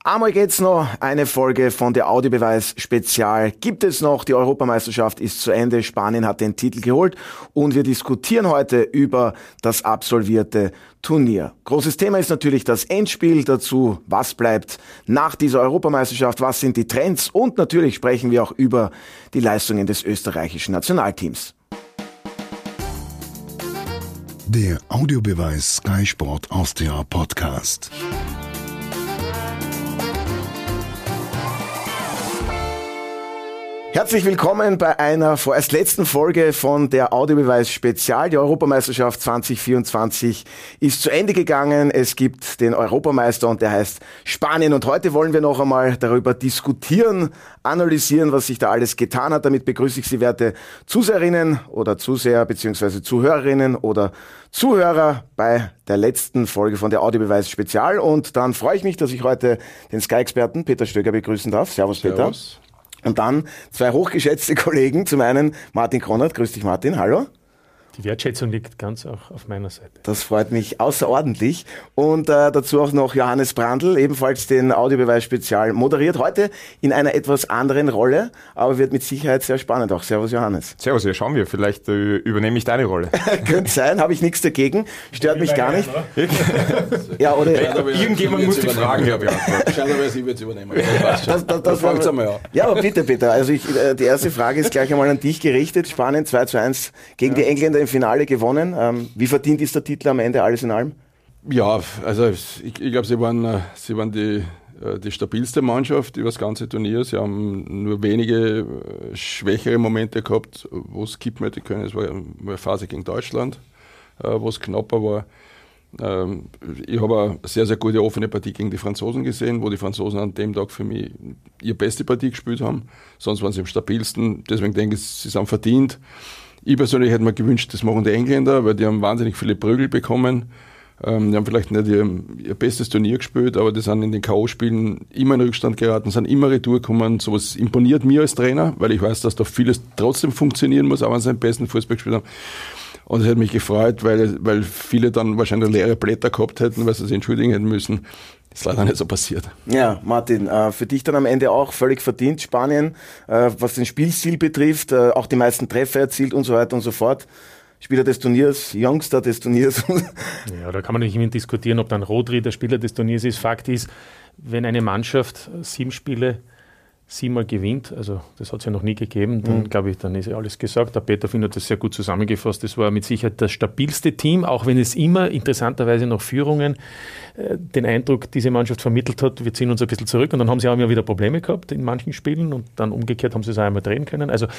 Einmal geht's noch, eine Folge von der Audiobeweis Spezial gibt es noch. Die Europameisterschaft ist zu Ende, Spanien hat den Titel geholt und wir diskutieren heute über das absolvierte Turnier. Großes Thema ist natürlich das Endspiel dazu. Was bleibt nach dieser Europameisterschaft? Was sind die Trends? Und natürlich sprechen wir auch über die Leistungen des österreichischen Nationalteams. Der Audiobeweis Sky Sport Austria Podcast. Herzlich willkommen bei einer vorerst letzten Folge von der Audiobeweis Spezial. Die Europameisterschaft 2024 ist zu Ende gegangen. Es gibt den Europameister und der heißt Spanien. Und heute wollen wir noch einmal darüber diskutieren, analysieren, was sich da alles getan hat. Damit begrüße ich Sie, werte Zuseherinnen oder Zuseher bzw. Zuhörerinnen oder Zuhörer bei der letzten Folge von der Audiobeweis Spezial. Und dann freue ich mich, dass ich heute den Sky-Experten Peter Stöger begrüßen darf. Servus, Peter. Servus. Und dann zwei hochgeschätzte Kollegen, zum einen Martin Kronert. Grüß dich, Martin. Hallo. Die Wertschätzung liegt ganz auch auf meiner Seite. Das freut mich außerordentlich. Und dazu auch noch Johannes Brandl, ebenfalls den Audiobeweis Spezial moderiert. Heute in einer etwas anderen Rolle, aber wird mit Sicherheit sehr spannend auch. Servus, Johannes. Servus, ja, schauen wir. Vielleicht übernehme ich deine Rolle. Könnte sein, habe ich nichts dagegen. Stört mich gar nicht. Ja, oder irgendjemand muss die Fragen beantworten. Schade, aber sie wird es übernehmen. Das fangt's einmal an. Ja, aber bitte, Peter. Also die erste Frage ist gleich einmal an dich gerichtet. Spanien 2:1 gegen die Engländer im Finale gewonnen. Wie verdient ist der Titel am Ende, alles in allem? Ja, also ich glaube, sie waren die stabilste Mannschaft über das ganze Turnier. Sie haben nur wenige schwächere Momente gehabt, wo es kippen hätte können. Es war eine Phase gegen Deutschland, wo es knapper war. Ich habe eine sehr, sehr gute offene Partie gegen die Franzosen gesehen, wo die Franzosen an dem Tag für mich ihre beste Partie gespielt haben. Sonst waren sie am stabilsten. Deswegen denke ich, sie sind verdient. Ich persönlich hätte mir gewünscht, das machen die Engländer, weil die haben wahnsinnig viele Prügel bekommen. Die haben vielleicht nicht ihr bestes Turnier gespielt, aber die sind in den K.O.-Spielen immer in Rückstand geraten, sind immer retour gekommen. Sowas imponiert mir als Trainer, weil ich weiß, dass da vieles trotzdem funktionieren muss, auch wenn sie den besten Fußball gespielt haben. Und es hat mich gefreut, weil viele dann wahrscheinlich leere Blätter gehabt hätten, weil sie sich entschuldigen hätten müssen. Das ist leider nicht so passiert. Ja, Martin, für dich dann am Ende auch völlig verdient, Spanien, was den Spielstil betrifft, auch die meisten Treffer erzielt und so weiter und so fort. Spieler des Turniers, Youngster des Turniers. Ja, da kann man nicht immer diskutieren, ob dann Rodri der Spieler des Turniers ist. Fakt ist, wenn eine Mannschaft 7 Spiele 7-mal gewinnt, also das hat es ja noch nie gegeben, dann glaube ich, dann ist ja alles gesagt. Der Peter findet das sehr gut zusammengefasst. Das war mit Sicherheit das stabilste Team, auch wenn es immer interessanterweise nach Führungen den Eindruck diese Mannschaft vermittelt hat, wir ziehen uns ein bisschen zurück und dann haben sie auch immer wieder Probleme gehabt in manchen Spielen und dann umgekehrt haben sie es auch einmal drehen können. Also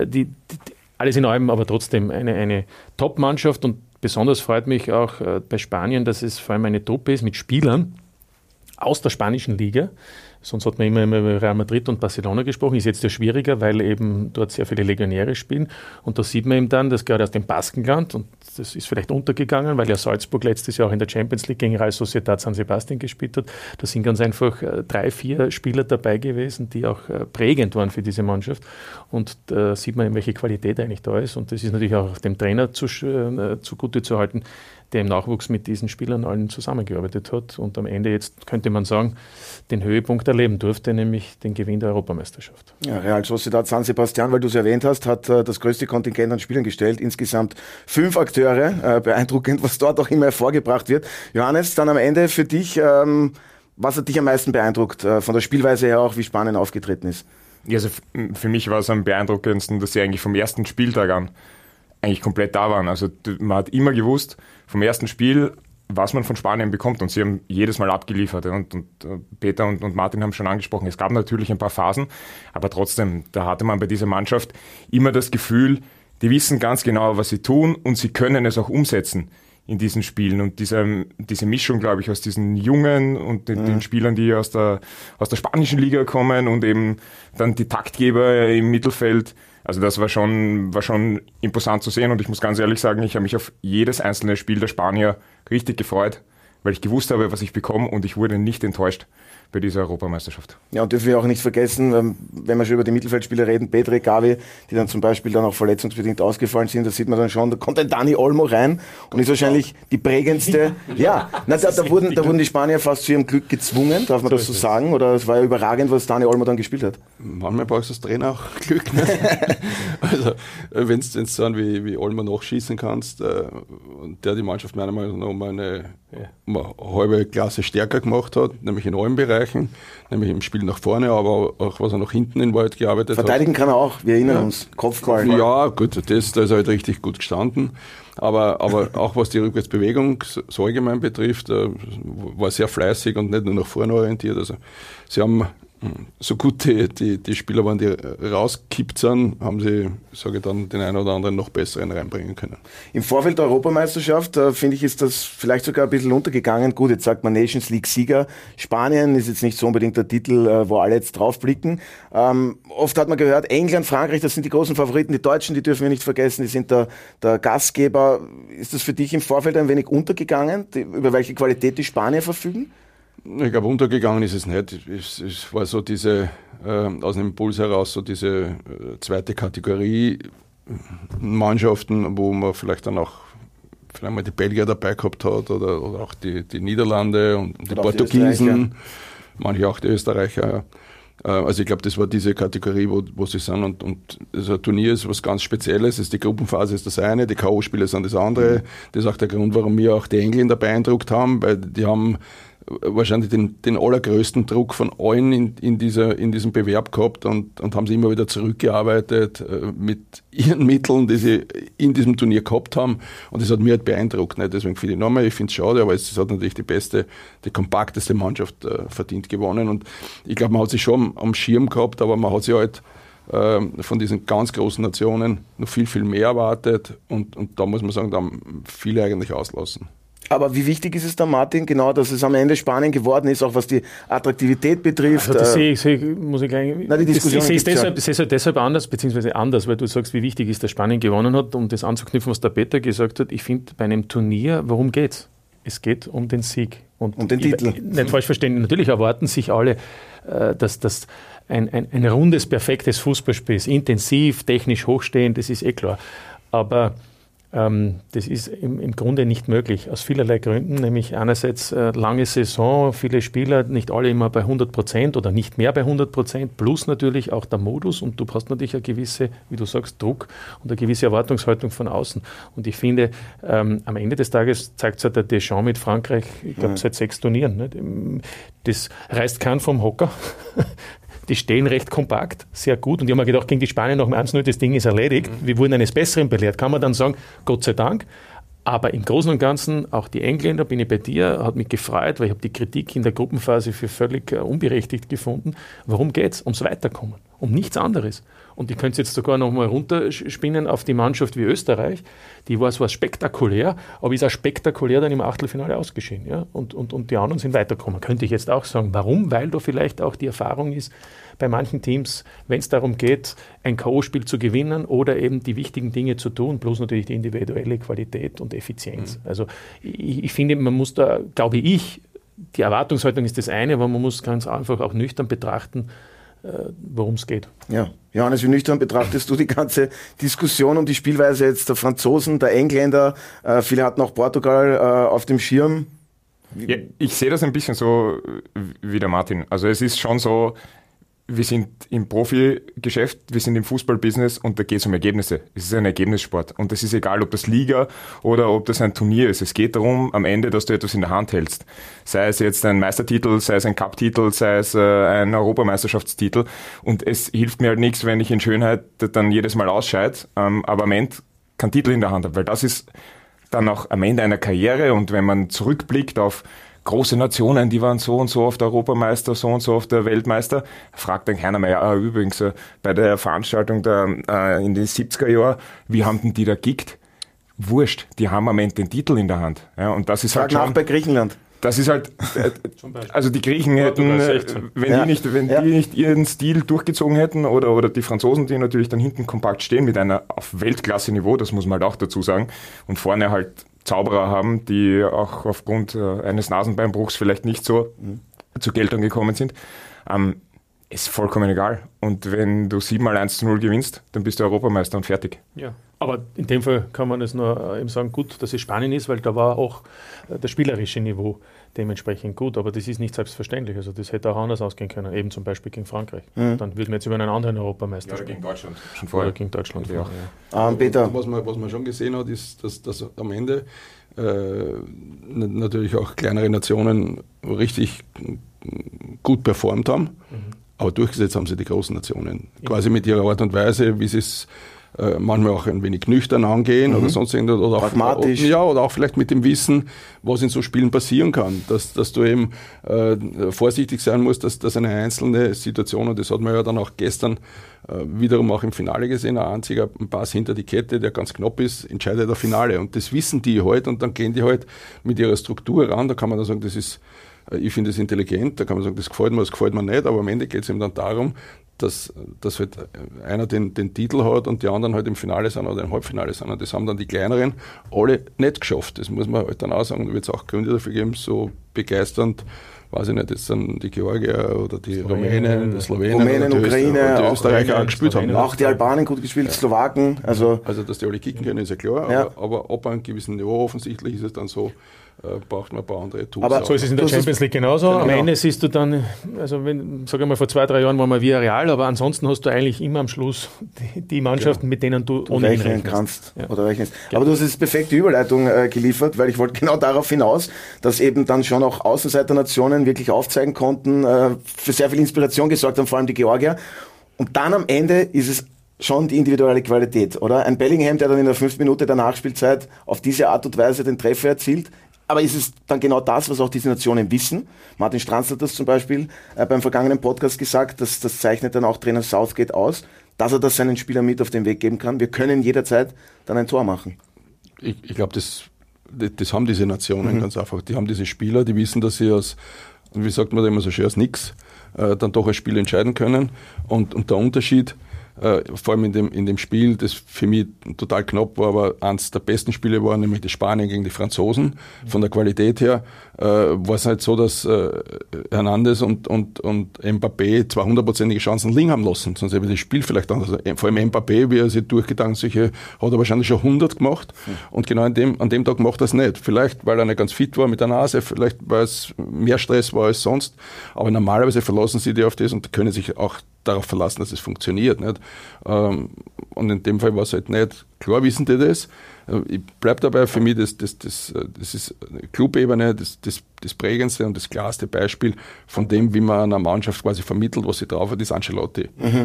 alles in allem aber trotzdem eine Top-Mannschaft und besonders freut mich auch bei Spanien, dass es vor allem eine Truppe ist mit Spielern aus der spanischen Liga. Sonst hat man immer über Real Madrid und Barcelona gesprochen. Ist jetzt ja schwieriger, weil eben dort sehr viele Legionäre spielen. Und da sieht man eben dann, dass gerade aus dem Baskenland, und das ist vielleicht untergegangen, weil ja Salzburg letztes Jahr auch in der Champions League gegen Real Sociedad San Sebastian gespielt hat. Da sind ganz einfach 3-4 Spieler dabei gewesen, die auch prägend waren für diese Mannschaft. Und da sieht man, welche Qualität eigentlich da ist. Und das ist natürlich auch dem Trainer zugute zu halten, der im Nachwuchs mit diesen Spielern allen zusammengearbeitet hat und am Ende jetzt, könnte man sagen, den Höhepunkt erleben durfte, nämlich den Gewinn der Europameisterschaft. Ja, Real Sociedad San Sebastian, weil du es erwähnt hast, hat das größte Kontingent an Spielern gestellt, insgesamt 5 Akteure, beeindruckend, was dort auch immer hervorgebracht wird. Johannes, dann am Ende für dich, was hat dich am meisten beeindruckt, von der Spielweise her auch, wie Spanien aufgetreten ist? Ja, also für mich war es am beeindruckendsten, dass sie eigentlich vom ersten Spieltag an eigentlich komplett da waren. Also man hat immer gewusst, vom ersten Spiel, was man von Spanien bekommt. Und sie haben jedes Mal abgeliefert. Und Peter und Martin haben schon angesprochen, es gab natürlich ein paar Phasen, aber trotzdem, da hatte man bei dieser Mannschaft immer das Gefühl, die wissen ganz genau, was sie tun und sie können es auch umsetzen in diesen Spielen. Und diese Mischung, glaube ich, aus diesen Jungen und den Spielern, die aus der spanischen Liga kommen und eben dann die Taktgeber im Mittelfeld. Also das war schon imposant zu sehen und ich muss ganz ehrlich sagen, ich habe mich auf jedes einzelne Spiel der Spanier richtig gefreut, weil ich gewusst habe, was ich bekomme und ich wurde nicht enttäuscht bei dieser Europameisterschaft. Ja, und dürfen wir auch nicht vergessen, wenn wir schon über die Mittelfeldspieler reden, Petr, Gavi, die dann zum Beispiel dann auch verletzungsbedingt ausgefallen sind, da sieht man dann schon, da kommt ein Dani Olmo rein und ist wahrscheinlich die prägendste. Ja, da wurden die Spanier fast zu ihrem Glück gezwungen, darf man das so sagen? Oder es war ja überragend, was Dani Olmo dann gespielt hat. Manchmal brauchst du als Trainer auch Glück. Ne? Also, wenn du so einen wie Olmo nachschießen kannst, und der die Mannschaft meiner Meinung nach um eine halbe Klasse stärker gemacht hat, nämlich in allen Bereichen, nämlich im Spiel nach vorne, aber auch was er nach hinten in Wahrheit gearbeitet Verteidigen hat. kann er auch, wir erinnern uns, Kopfball. Ja, gut, da ist er halt richtig gut gestanden. Aber auch was die Rückwärtsbewegung so allgemein betrifft, war sehr fleißig und nicht nur nach vorne orientiert. Also sie haben so gut die Spieler waren, die rausgekippt sind, haben sie, sage ich dann, den einen oder anderen noch besseren reinbringen können. Im Vorfeld der Europameisterschaft, finde ich, ist das vielleicht sogar ein bisschen untergegangen. Gut, jetzt sagt man Nations League-Sieger. Spanien ist jetzt nicht so unbedingt der Titel, wo alle jetzt drauf blicken. Oft hat man gehört, England, Frankreich, das sind die großen Favoriten. Die Deutschen, die dürfen wir nicht vergessen, die sind der Gastgeber. Ist das für dich im Vorfeld ein wenig untergegangen, über welche Qualität die Spanier verfügen? Ich glaube, untergegangen ist es nicht. Es war so diese, aus dem Impuls heraus, so diese zweite Kategorie Mannschaften, wo man vielleicht dann auch mal die Belgier dabei gehabt hat oder auch die Niederlande und die Portugiesen, manche auch die Österreicher. Also ich glaube, das war diese Kategorie, wo sie sind und das Turnier ist was ganz Spezielles. Die Gruppenphase ist das eine, die K.O.-Spiele sind das andere. Das ist auch der Grund, warum wir auch die Engländer beeindruckt haben, weil die haben wahrscheinlich den allergrößten Druck von allen in diesem Bewerb gehabt und haben sie immer wieder zurückgearbeitet mit ihren Mitteln, die sie in diesem Turnier gehabt haben. Und das hat mich halt beeindruckt. Ne? Deswegen finde ich nochmal, ich finde es schade, aber es hat natürlich die kompakteste Mannschaft verdient gewonnen. Und ich glaube, man hat sich schon am Schirm gehabt, aber man hat sich halt von diesen ganz großen Nationen noch viel, viel mehr erwartet. Und da muss man sagen, da haben viele eigentlich auslassen. Aber wie wichtig ist es da, Martin, genau, dass es am Ende Spanien geworden ist, auch was die Attraktivität betrifft? Also das sehe ich, muss ich gleich... Nein, die Diskussion ich sehe es deshalb anders, beziehungsweise anders, weil du sagst, wie wichtig ist, dass Spanien gewonnen hat, um das anzuknüpfen, was der Peter gesagt hat. Ich finde, bei einem Turnier, worum geht's? Es geht um den Sieg. Und um den Titel. Nicht falsch verstehen, natürlich erwarten sich alle, dass das ein rundes, perfektes Fußballspiel ist, intensiv, technisch hochstehend, das ist eh klar. Aber das ist im Grunde nicht möglich, aus vielerlei Gründen, nämlich einerseits lange Saison, viele Spieler, nicht alle immer bei 100% oder nicht mehr bei 100%, plus natürlich auch der Modus und du hast natürlich eine gewisse, wie du sagst, Druck und eine gewisse Erwartungshaltung von außen. Und ich finde, am Ende des Tages zeigt es ja der Deschamps mit Frankreich, ich glaube seit 6 Turnieren, nicht? Das reißt keinen vom Hocker. Die stehen recht kompakt, sehr gut. Und ich habe mir gedacht, gegen die Spanier nach dem 1-0, das Ding ist erledigt. Wir wurden eines Besseren belehrt. Kann man dann sagen, Gott sei Dank. Aber im Großen und Ganzen, auch die Engländer, bin ich bei dir, hat mich gefreut, weil ich habe die Kritik in der Gruppenphase für völlig unberechtigt gefunden. Warum geht es? Ums Weiterkommen. Um nichts anderes. Und ich könnte es jetzt sogar noch mal runterspinnen auf die Mannschaft wie Österreich. Die war zwar spektakulär, aber ist auch spektakulär dann im Achtelfinale ausgeschieden. Ja? Und die anderen sind weitergekommen. Könnte ich jetzt auch sagen. Warum? Weil da vielleicht auch die Erfahrung ist, bei manchen Teams, wenn es darum geht, ein K.O.-Spiel zu gewinnen oder eben die wichtigen Dinge zu tun, bloß natürlich die individuelle Qualität und Effizienz. Also ich finde, man muss da, glaube ich, die Erwartungshaltung ist das eine, aber man muss ganz einfach auch nüchtern betrachten, worum es geht. Ja, Johannes, wie nüchtern betrachtest du die ganze Diskussion um die Spielweise jetzt der Franzosen, der Engländer? Viele hatten auch Portugal auf dem Schirm. Ja, ich sehe das ein bisschen so wie der Martin. Also es ist schon so, wir sind im Profigeschäft, wir sind im Fußballbusiness und da geht es um Ergebnisse. Es ist ein Ergebnissport und es ist egal, ob das Liga oder ob das ein Turnier ist. Es geht darum, am Ende, dass du etwas in der Hand hältst. Sei es jetzt ein Meistertitel, sei es ein Cup-Titel, sei es ein Europameisterschaftstitel. Und es hilft mir halt nichts, wenn ich in Schönheit dann jedes Mal ausscheide, aber am Ende keinen Titel in der Hand habe, weil das ist dann auch am Ende einer Karriere und wenn man zurückblickt auf große Nationen, die waren so und so oft Europameister, so und so oft der Weltmeister. Fragt dann keiner mehr, übrigens bei der Veranstaltung in den 70er Jahren, wie haben denn die da gekickt? Wurscht, die haben am Ende den Titel in der Hand. Ja, und das ist Frag halt nach schon, bei Griechenland. Das ist halt, also die Griechen hätten, wenn die nicht ihren Stil durchgezogen hätten oder die Franzosen, die natürlich dann hinten kompakt stehen mit einer auf Weltklasse-Niveau, das muss man halt auch dazu sagen, und vorne halt Zauberer haben, die auch aufgrund eines Nasenbeinbruchs vielleicht nicht so zur Geltung gekommen sind. Ist vollkommen egal. Und wenn du 7-mal 1:0 gewinnst, dann bist du Europameister und fertig. Ja, aber in dem Fall kann man es nur eben sagen, gut, dass es Spanien ist, weil da war auch das spielerische Niveau dementsprechend gut, aber das ist nicht selbstverständlich. Also das hätte auch anders ausgehen können, eben zum Beispiel gegen Frankreich. Dann würden wir jetzt über einen anderen Europameister Oder gegen Deutschland. Schon vorher. Oder gegen Deutschland. Ja. Ja. Peter. Was man schon gesehen hat, ist, dass am Ende natürlich auch kleinere Nationen richtig gut performt haben, aber durchgesetzt haben sie die großen Nationen. Quasi mit ihrer Art und Weise, wie sie es manchmal auch ein wenig nüchtern angehen oder sonst irgendwas. Oder pragmatisch. Oder auch vielleicht mit dem Wissen, was in so Spielen passieren kann. Dass du eben vorsichtig sein musst, dass eine einzelne Situation, und das hat man ja dann auch gestern wiederum auch im Finale gesehen, ein einziger Pass hinter die Kette, der ganz knapp ist, entscheidet das Finale. Und das wissen die halt und dann gehen die halt mit ihrer Struktur ran. Da kann man dann sagen, ich finde das intelligent, da kann man sagen, das gefällt mir nicht, aber am Ende geht es eben dann darum, dass halt einer den Titel hat und die anderen halt im Finale sind oder im Halbfinale sind. Und das haben dann die Kleineren alle nicht geschafft. Das muss man halt dann auch sagen. Da wird es auch Gründe dafür geben, so begeisternd, weiß ich nicht, jetzt sind die Georgier oder die Rumänen, die Slowenen, Ukraine, die Österreicher auch gespielt haben. Auch die Albanen gut gespielt, Slowaken. Also, dass die alle kicken können, ist ja klar. Aber ab einem gewissen Niveau offensichtlich ist es dann so, braucht man ein paar andere Tools. Aber so ist es in der Champions League genauso. Am Ende siehst du dann, also sag ich mal, vor 2-3 Jahren waren wir Villarreal, aber ansonsten hast du eigentlich immer am Schluss die Mannschaften, mit denen du ohnehin rechnen kannst. Ja. Oder rechnest. Aber du hast jetzt perfekte Überleitung geliefert, weil ich wollte genau darauf hinaus, dass eben dann schon auch Außenseiternationen wirklich aufzeigen konnten, für sehr viel Inspiration gesorgt haben, vor allem die Georgier. Und dann am Ende ist es schon die individuelle Qualität, oder? Ein Bellingham, der dann in der 5. Minute der Nachspielzeit auf diese Art und Weise den Treffer erzielt. Aber ist es dann genau das, was auch diese Nationen wissen? Martin Stranzl hat das zum Beispiel beim vergangenen Podcast gesagt, das zeichnet dann auch Trainer Southgate aus, dass er das seinen Spielern mit auf den Weg geben kann. Wir können jederzeit dann ein Tor machen. Ich glaube, das haben diese Nationen ganz einfach. Die haben diese Spieler, die wissen, dass sie wie sagt man da immer so schön, aus nichts dann doch ein Spiel entscheiden können. Und der Unterschied, vor allem in dem Spiel, das für mich total knapp war, aber eines der besten Spiele war, nämlich das Spanien gegen die Franzosen. Von der Qualität her war es halt so, dass Hernandez und Mbappé zwar 100%ige Chancen liegen haben lassen, sonst hätte das Spiel vielleicht anders. Vor allem Mbappé, wie er sich durchgegangen hat, hat er wahrscheinlich schon 100 gemacht und genau an dem Tag macht er es nicht. Vielleicht, weil er nicht ganz fit war mit der Nase, vielleicht, weil es mehr Stress war als sonst, aber normalerweise verlassen sie die auf das und können sich auch darauf verlassen, dass es funktioniert. Nicht? Und in dem Fall war es halt nicht. Klar wissen die das. Ich bleibe dabei, für mich, das ist Clubebene, das prägendste und das klarste Beispiel von dem, wie man einer Mannschaft quasi vermittelt, was sie drauf hat, ist Ancelotti.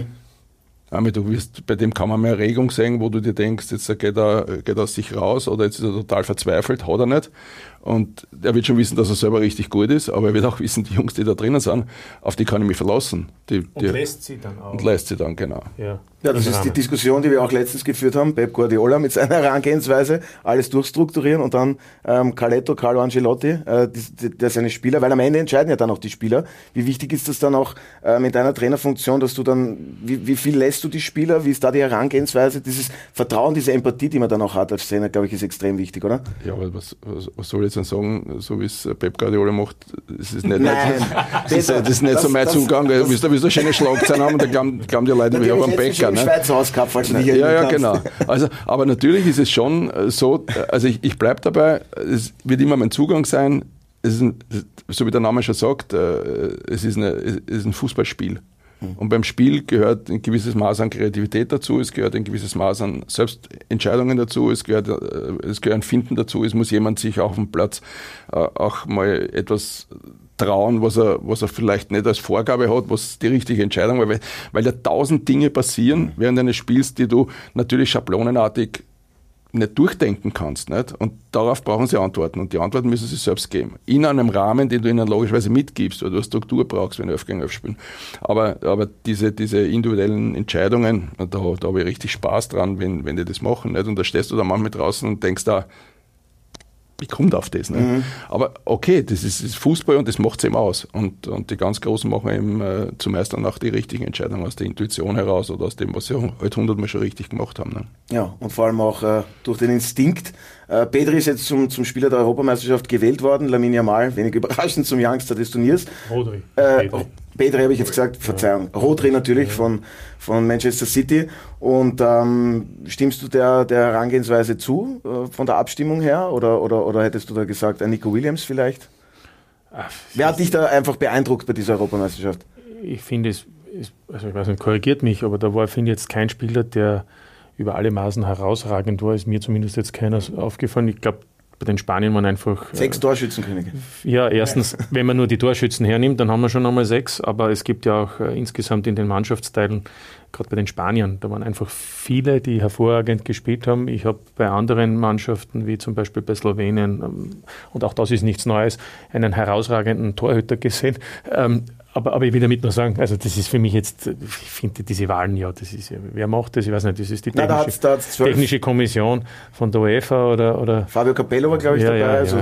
Du wirst, bei dem kann man mehr Erregung sehen, wo du dir denkst, jetzt geht er aus sich raus oder jetzt ist er total verzweifelt, hat er nicht. Und er wird schon wissen, dass er selber richtig gut ist, aber er wird auch wissen, die Jungs, die da drinnen sind, auf die kann ich mich verlassen. Und lässt sie dann auch. Und lässt sie dann, genau. Ja, das ist die Diskussion, die wir auch letztens geführt haben. Pep Guardiola mit seiner Herangehensweise, alles durchstrukturieren und dann Carlo Ancelotti, der seine Spieler, weil am Ende entscheiden ja dann auch die Spieler. Wie wichtig ist das dann auch mit deiner Trainerfunktion, dass du dann, wie viel lässt du die Spieler, wie ist da die Herangehensweise? Dieses Vertrauen, diese Empathie, die man dann auch hat als Trainer, glaube ich, ist extrem wichtig, oder? Ja, aber was soll ich jetzt dann sagen, so wie es Pep Guardiola macht, das ist nicht, das ist nicht so mein Zugang. Du willst eine schöne Schlagzeilen haben und dann glauben die Leute, ich habe einen Bäcker. Ne? Schweizer Hauscup, falls du dich ja, genau. Also, aber natürlich ist es schon so, also ich bleibe dabei, es wird immer mein Zugang sein, so wie der Name schon sagt, es ist ein Fußballspiel. Und beim Spiel gehört ein gewisses Maß an Kreativität dazu, es gehört ein gewisses Maß an Selbstentscheidungen dazu, es gehört ein Finden dazu, es muss jemand sich auf dem Platz auch mal etwas trauen, was er vielleicht nicht als Vorgabe hat, was die richtige Entscheidung war, weil ja 1000 Dinge passieren während eines Spiels, die du natürlich schablonenartig nicht durchdenken kannst. Nicht? Und darauf brauchen sie Antworten. Und die Antworten müssen sie selbst geben. In einem Rahmen, den du ihnen logischerweise mitgibst, weil du eine Struktur brauchst, wenn du 11 gegen 11 spielen. Aber diese individuellen Entscheidungen, da habe ich richtig Spaß dran, wenn die das machen. Nicht? Und da stehst du da manchmal draußen und denkst da, wie kommt auf das? Ne? Aber okay, das ist Fußball und das macht es eben aus. Und die ganz Großen machen eben zumeist dann auch die richtigen Entscheidungen aus der Intuition heraus oder aus dem, was sie halt 100-mal schon richtig gemacht haben. Ne? Ja, und vor allem auch durch den Instinkt. Pedri ist jetzt zum Spieler der Europameisterschaft gewählt worden, Lamine Yamal, wenig überraschend zum Youngster des Turniers. Rodri. Pedri habe ich jetzt gesagt, Verzeihung. Rodri natürlich von Manchester City. Und stimmst du der Herangehensweise zu, von der Abstimmung her? Oder hättest du da gesagt, Nico Williams vielleicht? Wer hat dich da einfach beeindruckt bei dieser Europameisterschaft? Ich finde also ich weiß nicht, korrigiert mich, aber da war, finde ich, jetzt kein Spieler, der über alle Maßen herausragend war. Ist mir zumindest jetzt keiner aufgefallen. Ich glaube, bei den Spaniern waren einfach 6 Torschützenkönige. Ja, erstens, wenn man nur die Torschützen hernimmt, dann haben wir schon einmal 6, aber es gibt ja auch insgesamt in den Mannschaftsteilen, gerade bei den Spaniern, da waren einfach viele, die hervorragend gespielt haben. Ich habe bei anderen Mannschaften, wie zum Beispiel bei Slowenien, und auch das ist nichts Neues, einen herausragenden Torhüter gesehen. Aber ich will damit nur sagen, also das ist für mich jetzt, ich finde diese Wahlen, ja, das ist ja, wer macht das? Ich weiß nicht, das ist die technische Kommission von der UEFA oder Fabio Capello war, glaube ich, dabei, ja. Also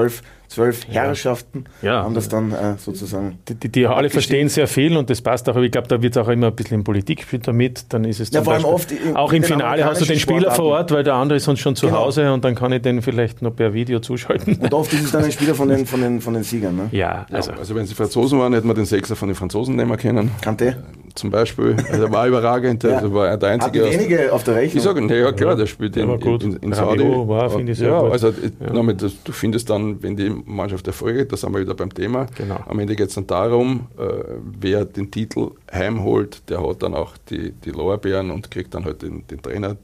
12 Herrschaften haben das dann sozusagen. Die alle verstehen sehr viel und das passt auch, aber ich glaube, da wird es auch immer ein bisschen in Politik damit, dann ist es zum vor allem Beispiel, oft auch im Finale hast du den Spieler vor Ort, weil der andere ist sonst schon zu Hause und dann kann ich den vielleicht noch per Video zuschalten. Und oft ist es dann ein Spieler von den Siegern, ne? Ja, also wenn sie Franzosen waren, hätten wir den Sechser von den Franzosen nehmen können. Kanté? Zum Beispiel, also war überragend, also war der einzige. Hat wenige auf der Rechnung. Ich sage, ja klar, der spielt in Saudi. War, finde ich sehr gut. Also du findest dann, wenn die Mannschaft erfolgt, da sind wir wieder beim Thema. Genau. Am Ende geht es dann darum, wer den Titel heimholt, der hat dann auch die Lorbeeren und kriegt dann halt den Trainer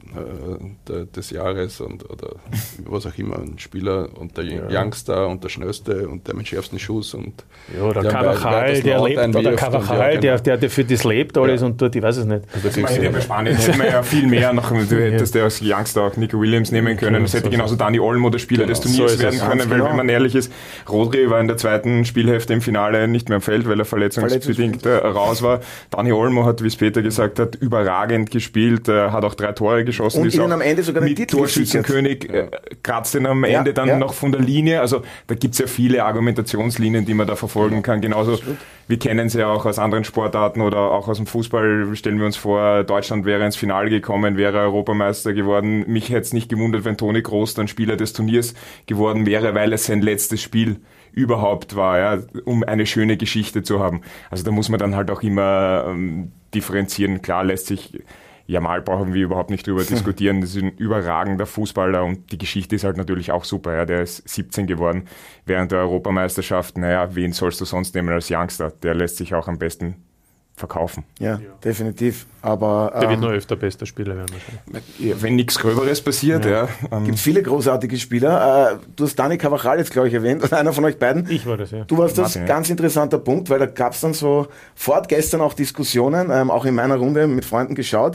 des Jahres oder was auch immer, ein Spieler und der Youngster und der Schnellste und der mit schärfsten Schuss. Und der Carvajal, der lebt, oder Carvajal, der für das lebt alles und dort, ich weiß es nicht. Also bei Spanien hätten wir ja viel mehr noch, du hättest ja als Youngster auch Nico Williams nehmen können, das hätte genauso Dani Olmo der Spieler des Turniers werden können, weil wenn man ehrlich ist, Rodri war in der zweiten Spielhälfte im Finale nicht mehr am Feld, weil er verletzungsbedingt raus war. Dani Olmo hat, wie es Peter gesagt hat, überragend gespielt, hat auch 3 Tore geschossen. Und ihnen am Ende sogar den Titel Torschützenkönig, kratzt ihn am Ende dann noch von der Linie. Also da gibt es ja viele Argumentationslinien, die man da verfolgen kann. Genauso, wir kennen sie ja auch aus anderen Sportarten oder auch aus dem Fußball. Stellen wir uns vor, Deutschland wäre ins Finale gekommen, wäre Europameister geworden. Mich hätte es nicht gewundert, wenn Toni Kroos dann Spieler des Turniers geworden wäre, weil es sein letztes Spiel überhaupt war, um eine schöne Geschichte zu haben. Also da muss man dann halt auch immer differenzieren. Klar lässt sich, Yamal brauchen wir überhaupt nicht drüber diskutieren, das ist ein überragender Fußballer und die Geschichte ist halt natürlich auch super. Der ist 17 geworden während der Europameisterschaft. Wen sollst du sonst nehmen als Youngster? Der lässt sich auch am besten verkaufen. Ja, definitiv. Aber der wird noch öfter bester Spieler werden wahrscheinlich. Wenn nichts Gröberes passiert, gibt viele großartige Spieler. Du hast Dani Carvajal jetzt, glaube ich, erwähnt, einer von euch beiden. Ich war das, ja. Du warst das, Martin, ganz interessanter Punkt, weil da gab es dann gestern auch Diskussionen, auch in meiner Runde mit Freunden geschaut.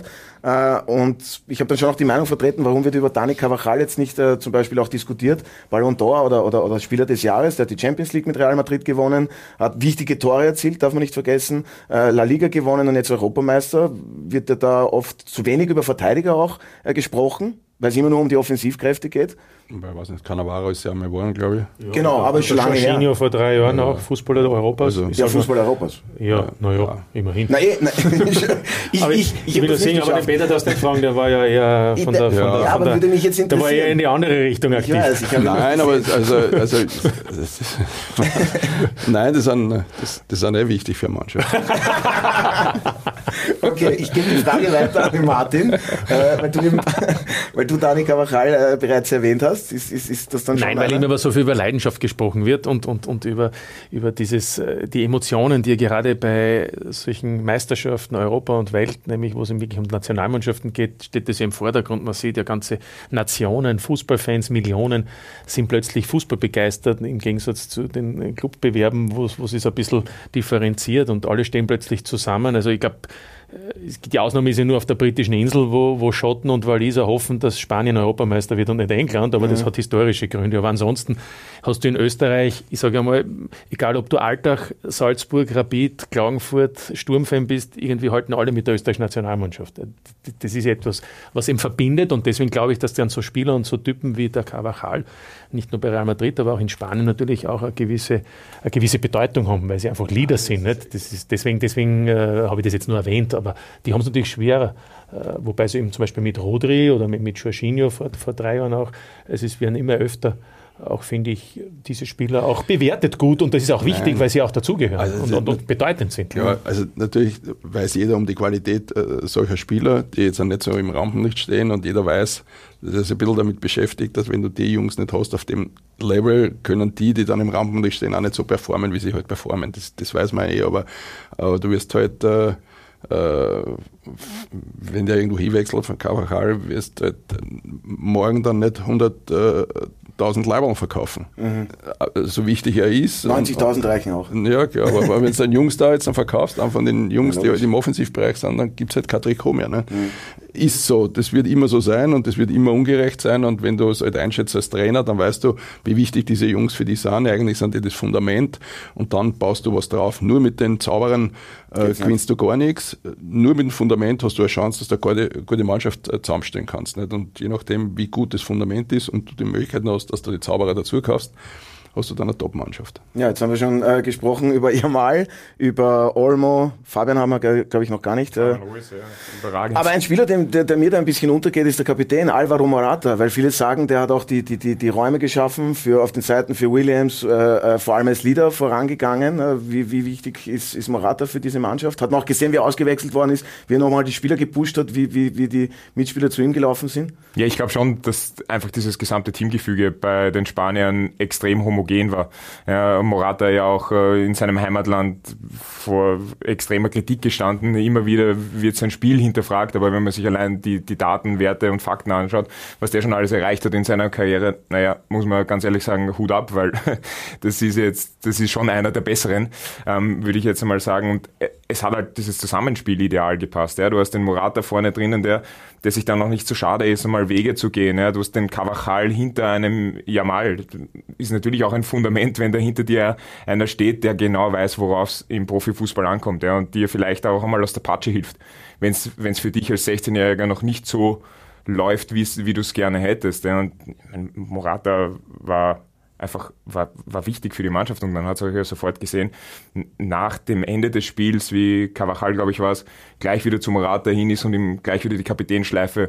Und ich habe dann schon auch die Meinung vertreten, warum wird über Dani Carvajal jetzt nicht zum Beispiel auch diskutiert. Ballon d'Or oder Spieler des Jahres, der hat die Champions League mit Real Madrid gewonnen, hat wichtige Tore erzielt, darf man nicht vergessen, La Liga gewonnen und jetzt Europameister. Wird ja da oft zu wenig über Verteidiger auch gesprochen, weil es immer nur um die Offensivkräfte geht. Ich weiß nicht, Cannavaro ist ja einmal geworden, glaube ich. Ja, genau, aber schon lange her. Jorginho vor 3 Jahren auch Fußballer Europas. Also, ja, Fußballer Europas. Ja, immerhin. Ich will nur sehen, aber den Peter darfst du nicht fragen, der war ja eher von der würde mich jetzt interessieren. Der war eher in die andere Richtung aktiv. Nein, aber nein, das sind wichtig für eine Mannschaft. Okay, ich gebe die Frage weiter an Martin, weil du Dani Carvajal bereits erwähnt hast. Ist das dann schon? Nein, weil immer so viel über Leidenschaft gesprochen wird und über die Emotionen, die gerade bei solchen Meisterschaften Europa und Welt, nämlich wo es wirklich um Nationalmannschaften geht, steht das ja im Vordergrund. Man sieht ja ganze Nationen, Fußballfans, Millionen sind plötzlich fußballbegeistert, im Gegensatz zu den Clubbewerben, wo es ist ein bisschen differenziert und alle stehen plötzlich zusammen. Also ich glaube, Die Ausnahme ist ja nur auf der britischen Insel, wo Schotten und Waliser hoffen, dass Spanien Europameister wird und nicht England, aber das hat historische Gründe. Aber ansonsten hast du in Österreich, ich sage einmal, egal ob du Altach, Salzburg, Rapid, Klagenfurt, Sturmfan bist, irgendwie halten alle mit der österreichischen Nationalmannschaft. Das ist etwas, was eben verbindet, und deswegen glaube ich, dass dann so Spieler und so Typen wie der Carvajal, nicht nur bei Real Madrid, aber auch in Spanien natürlich auch eine gewisse Bedeutung haben, weil sie einfach Leader sind. Nicht? Das ist, deswegen habe ich das jetzt nur erwähnt, aber die haben es natürlich schwerer, wobei sie eben zum Beispiel mit Rodri oder mit Jorginho vor 3 Jahren auch, werden immer öfter auch, finde ich, diese Spieler auch bewertet gut, und das ist auch wichtig, weil sie auch dazugehören und bedeutend sind. Ja, also natürlich weiß jeder um die Qualität solcher Spieler, die jetzt auch nicht so im Rampenlicht stehen, und jeder weiß, das ist ein bisschen damit beschäftigt, dass wenn du die Jungs nicht hast auf dem Level, können die dann im Rampenlicht stehen, auch nicht so performen, wie sie halt performen. Das weiß man aber du wirst halt wenn der irgendwo hinwechselt von Carvajal, wirst du halt morgen dann nicht 100.000 Leiberl verkaufen. So wichtig er ist. 90.000 reichen auch. Ja, klar, aber wenn du einen Jungstar jetzt dann verkaufst, dann von den Jungs, die halt im Offensivbereich sind, dann gibt es halt kein Trikot mehr. Ne? Ist so, das wird immer so sein und das wird immer ungerecht sein, und wenn du es halt einschätzt als Trainer, dann weißt du, wie wichtig diese Jungs für dich sind. Eigentlich sind die das Fundament, und dann baust du was drauf. Nur mit den Zauberern gewinnst du gar nichts. Nur mit dem Fundament hast du eine Chance, dass du eine gute Mannschaft zusammenstellen kannst. Nicht? Und je nachdem, wie gut das Fundament ist und du die Möglichkeiten hast, dass du die Zauberer dazu kaufst, hast du dann eine Top-Mannschaft. Ja, jetzt haben wir schon gesprochen über Yamal, über Olmo, Fabian haben wir, glaube ich, noch gar nicht. Überragend. Aber ein Spieler, der mir da ein bisschen untergeht, ist der Kapitän Alvaro Morata, weil viele sagen, der hat auch die Räume geschaffen auf den Seiten für Williams, vor allem als Leader vorangegangen. Wie wichtig ist Morata für diese Mannschaft? Hat man auch gesehen, wie er ausgewechselt worden ist, wie er nochmal die Spieler gepusht hat, wie die Mitspieler zu ihm gelaufen sind? Ja, ich glaube schon, dass einfach dieses gesamte Teamgefüge bei den Spaniern extrem homogen war. Ja, Morata ja auch in seinem Heimatland vor extremer Kritik gestanden. Immer wieder wird sein Spiel hinterfragt, aber wenn man sich allein die Daten, Werte und Fakten anschaut, was der schon alles erreicht hat in seiner Karriere, muss man ganz ehrlich sagen, Hut ab, weil das ist schon einer der Besseren, würde ich jetzt einmal sagen. Und es hat halt dieses Zusammenspiel ideal gepasst. Ja. Du hast den Morata vorne drinnen, der sich dann noch nicht so schade ist, einmal Wege zu gehen. Ja. Du hast den Carvajal hinter einem Yamal. Ist natürlich auch ein Fundament, wenn da hinter dir einer steht, der genau weiß, worauf es im Profifußball ankommt, ja, und dir vielleicht auch einmal aus der Patsche hilft, wenn es für dich als 16-Jähriger noch nicht so läuft, wie du es gerne hättest. Ja. Und Morata war wichtig für die Mannschaft, und man hat es auch ja sofort gesehen, nach dem Ende des Spiels, wie Carvajal, glaube ich, war es, gleich wieder zu Morata hin ist und ihm gleich wieder die Kapitänschleife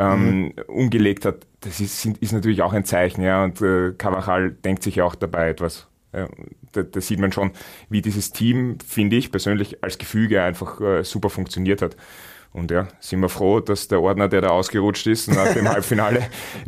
umgelegt hat. Das ist natürlich auch ein Zeichen, ja, und Carvajal denkt sich ja auch dabei etwas. Ja, da sieht man schon, wie dieses Team, finde ich persönlich, als Gefüge einfach super funktioniert hat. Und ja, sind wir froh, dass der Ordner, der da ausgerutscht ist, nach dem Halbfinale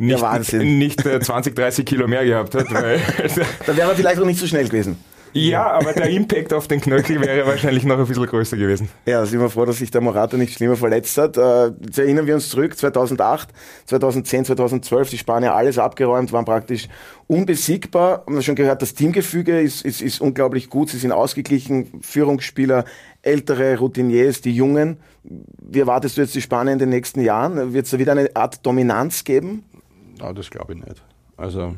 nicht 20, 30 Kilo mehr gehabt hat. Weil da wäre er vielleicht auch nicht so schnell gewesen. Ja, aber der Impact auf den Knöchel wäre wahrscheinlich noch ein bisschen größer gewesen. Ja, sind wir froh, dass sich der Morata nicht schlimmer verletzt hat. Jetzt erinnern wir uns zurück, 2008, 2010, 2012, die Spanier alles abgeräumt, waren praktisch unbesiegbar. Haben wir schon gehört, das Teamgefüge ist unglaublich gut, sie sind ausgeglichen, Führungsspieler, ältere Routiniers, die Jungen. Wie erwartest du jetzt die Spanier in den nächsten Jahren? Wird es da wieder eine Art Dominanz geben? Ja, das glaube ich nicht. Also,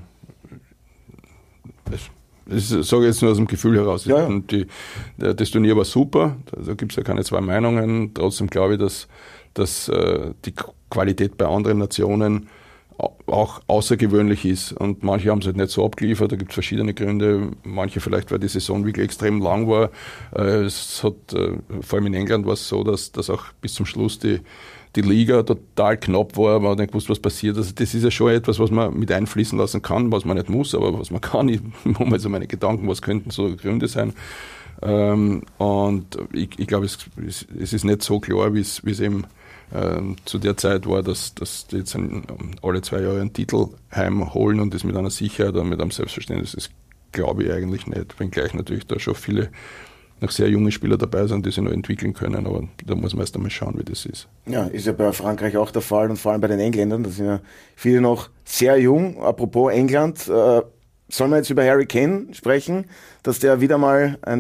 das sage ich jetzt nur aus dem Gefühl heraus. Ja. Und das Turnier war super, da gibt es ja keine zwei Meinungen. Trotzdem glaube ich, dass die Qualität bei anderen Nationen auch außergewöhnlich ist. Und manche haben es halt nicht so abgeliefert, da gibt es verschiedene Gründe. Manche vielleicht, weil die Saison wirklich extrem lang war. Es hat, vor allem in England war es so, dass auch bis zum Schluss die Liga total knapp war, man hat nicht gewusst, was passiert. Also das ist ja schon etwas, was man mit einfließen lassen kann, was man nicht muss, aber was man kann. Ich mache mir so meine Gedanken, was könnten so Gründe sein. Und ich glaube, es ist nicht so klar, wie es eben zu der Zeit war, dass die jetzt alle 2 Jahre einen Titel heimholen und das mit einer Sicherheit oder mit einem Selbstverständnis. Das glaube ich eigentlich nicht, wenngleich natürlich da schon viele noch sehr junge Spieler dabei sind, die sich noch entwickeln können, aber da muss man erst einmal schauen, wie das ist. Ja, ist ja bei Frankreich auch der Fall und vor allem bei den Engländern, da sind ja viele noch sehr jung. Apropos England, sollen wir jetzt über Harry Kane sprechen, dass der wieder mal ein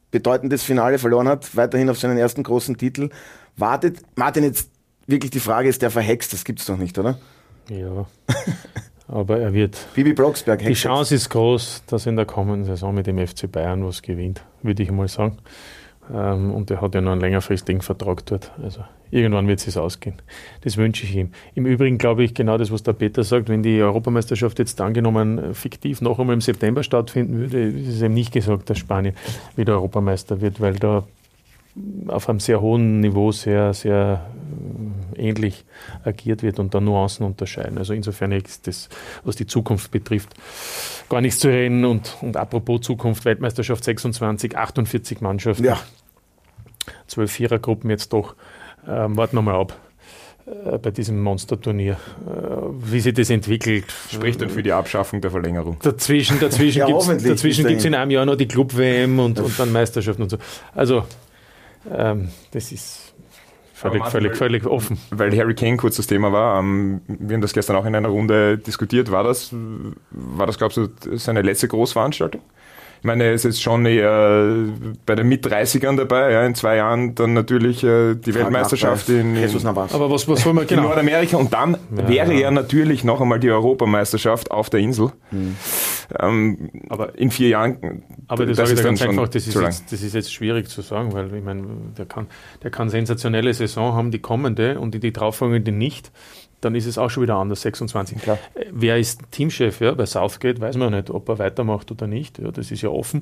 bedeutendes Finale verloren hat, weiterhin auf seinen ersten großen Titel wartet. Martin, jetzt wirklich die Frage, ist der verhext? Das gibt's doch nicht, oder? Ja, aber er wird... Bibi Blocksberg. Die Chance ist groß, dass er in der kommenden Saison mit dem FC Bayern was gewinnt, würde ich mal sagen. Und er hat ja noch einen längerfristigen Vertrag dort. Also irgendwann wird es ausgehen. Das wünsche ich ihm. Im Übrigen glaube ich genau das, was der Peter sagt, wenn die Europameisterschaft jetzt angenommen fiktiv noch einmal im September stattfinden würde, ist es eben nicht gesagt, dass Spanien wieder Europameister wird, weil da auf einem sehr hohen Niveau sehr, sehr ähnlich agiert wird und da Nuancen unterscheiden. Also insofern ist das, was die Zukunft betrifft, gar nichts zu reden. Und apropos Zukunft, Weltmeisterschaft 26, 48 Mannschaften, ja. 12 Vierergruppen jetzt doch. Warten wir mal ab bei diesem Monsterturnier, wie sich das entwickelt. Spricht dann für die Abschaffung der Verlängerung. Dazwischen Ja, gibt es in einem Jahr noch die Club-WM und dann Meisterschaften und so. Also das ist völlig offen. Weil Harry Kane kurz das Thema war, wir haben das gestern auch in einer Runde diskutiert, war das glaubst du, seine letzte Großveranstaltung? Ich meine, er ist jetzt schon eher bei den Mit-30ern dabei, ja, in 2 Jahren dann natürlich die Weltmeisterschaft in Aber was wollen wir in Nordamerika und dann wäre ja natürlich noch einmal die Europameisterschaft auf der Insel. Aber in 4 Jahren. Aber das sage ich ganz einfach, das ist jetzt schwierig zu sagen, weil ich meine, der kann sensationelle Saison haben, die kommende und die darauffolgende nicht. Dann ist es auch schon wieder anders, 26. Klar. Wer ist Teamchef? Ja? Bei Southgate weiß man nicht, ob er weitermacht oder nicht. Ja, das ist ja offen.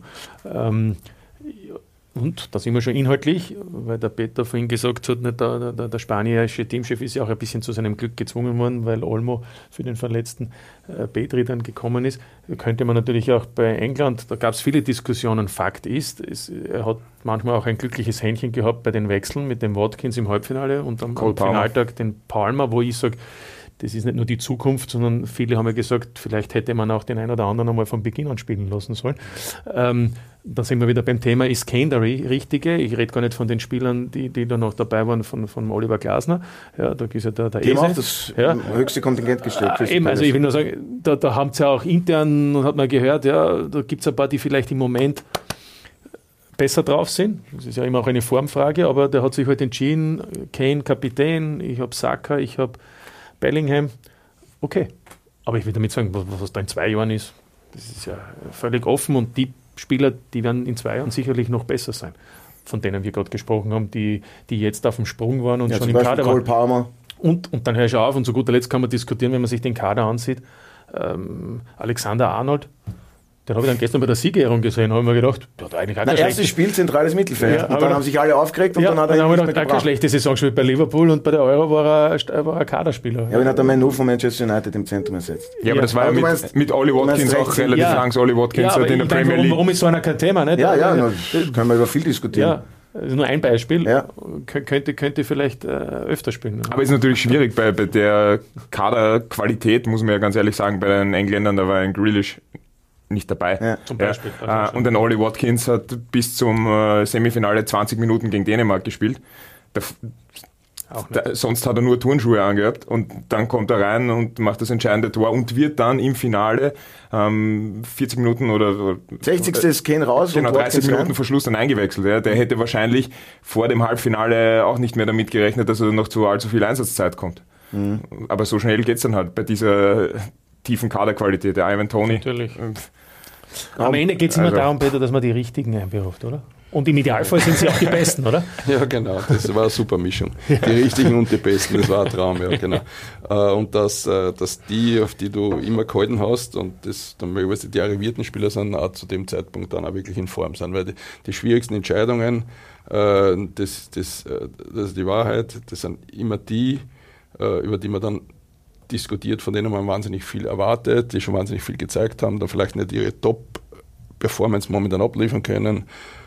Und da sind wir schon inhaltlich, weil der Peter vorhin gesagt hat, nicht, der spanische Teamchef ist ja auch ein bisschen zu seinem Glück gezwungen worden, weil Olmo für den verletzten Petri dann gekommen ist. Könnte man natürlich auch bei England, da gab es viele Diskussionen. Fakt ist, er hat manchmal auch ein glückliches Händchen gehabt bei den Wechseln mit dem Watkins im Halbfinale und am Finaltag den Palmer, wo ich sage, das ist nicht nur die Zukunft, sondern viele haben ja gesagt, vielleicht hätte man auch den einen oder anderen einmal von Beginn an spielen lassen sollen. Da sind wir wieder beim Thema, ist Kane der Richtige? Ich rede gar nicht von den Spielern, die da noch dabei waren, von Oliver Glasner. Ja, da ist ja der Ese. Auch das höchste Kontingent gestellt. Eben, also ich will nur sagen, da haben sie ja auch intern, hat man gehört, ja, da gibt es ein paar, die vielleicht im Moment besser drauf sind. Das ist ja immer auch eine Formfrage, aber der hat sich halt entschieden, Kane Kapitän, ich habe Saka, ich habe Bellingham, okay. Aber ich will damit sagen, was da in 2 Jahren ist, das ist ja völlig offen und die Spieler, die werden in 2 Jahren sicherlich noch besser sein, von denen wir gerade gesprochen haben, die jetzt auf dem Sprung waren und schon im Kader waren. Palmer. Und dann höre ich auf und zu guter Letzt kann man diskutieren, wenn man sich den Kader ansieht. Alexander Arnold, den habe ich dann gestern bei der Siegerehrung gesehen, habe ich mir gedacht, der hat eigentlich auch kein erstes Spiel, zentrales Mittelfeld. Ja, und dann haben sich alle aufgeregt und dann hat er auch keine schlechte Saison gespielt bei Liverpool und bei der Euro war er Kaderspieler. Ja, aber ihn hat der Manu von Manchester United im Zentrum ersetzt. Ja, aber das war ja mit Ollie Watkins auch relativ lang. Ollie Watkins hat in der Premier League. Warum ist so einer kein Thema? Nicht? Ja, können wir über viel diskutieren. Ja. Das ist nur ein Beispiel, könnte vielleicht öfter spielen. Aber es ist natürlich schwierig, bei der Kaderqualität, muss man ja ganz ehrlich sagen, bei den Engländern, da war ein Grealish nicht dabei. Ja, zum Beispiel. Und ein Ollie Watkins hat bis zum Semifinale 20 Minuten gegen Dänemark gespielt. Sonst hat er nur Turnschuhe angehabt und dann kommt er rein und macht das entscheidende Tor und wird dann im Finale 40 Minuten oder 60. ist Kane raus. Genau, 30 Minuten vor Schluss dann eingewechselt. Ja. Der hätte wahrscheinlich vor dem Halbfinale auch nicht mehr damit gerechnet, dass er noch zu allzu viel Einsatzzeit kommt. Mhm. Aber so schnell geht es dann halt bei dieser tiefen Kaderqualität. Der Ivan Toney. Natürlich. Am Ende geht es immer darum, Peter, dass man die Richtigen einberuft, oder? Und im Idealfall sind sie auch die Besten, oder? Ja, genau. Das war eine super Mischung. Die Richtigen und die Besten, das war ein Traum, ja, genau. Und dass die, auf die du immer gehalten hast und das dann möglicherweise die arrivierten Spieler sind, auch zu dem Zeitpunkt dann auch wirklich in Form sind. Weil die schwierigsten Entscheidungen, das ist die Wahrheit, das sind immer die, über die man dann diskutiert, von denen man wahnsinnig viel erwartet, die schon wahnsinnig viel gezeigt haben, da vielleicht nicht ihre Top-Performance momentan abliefern können.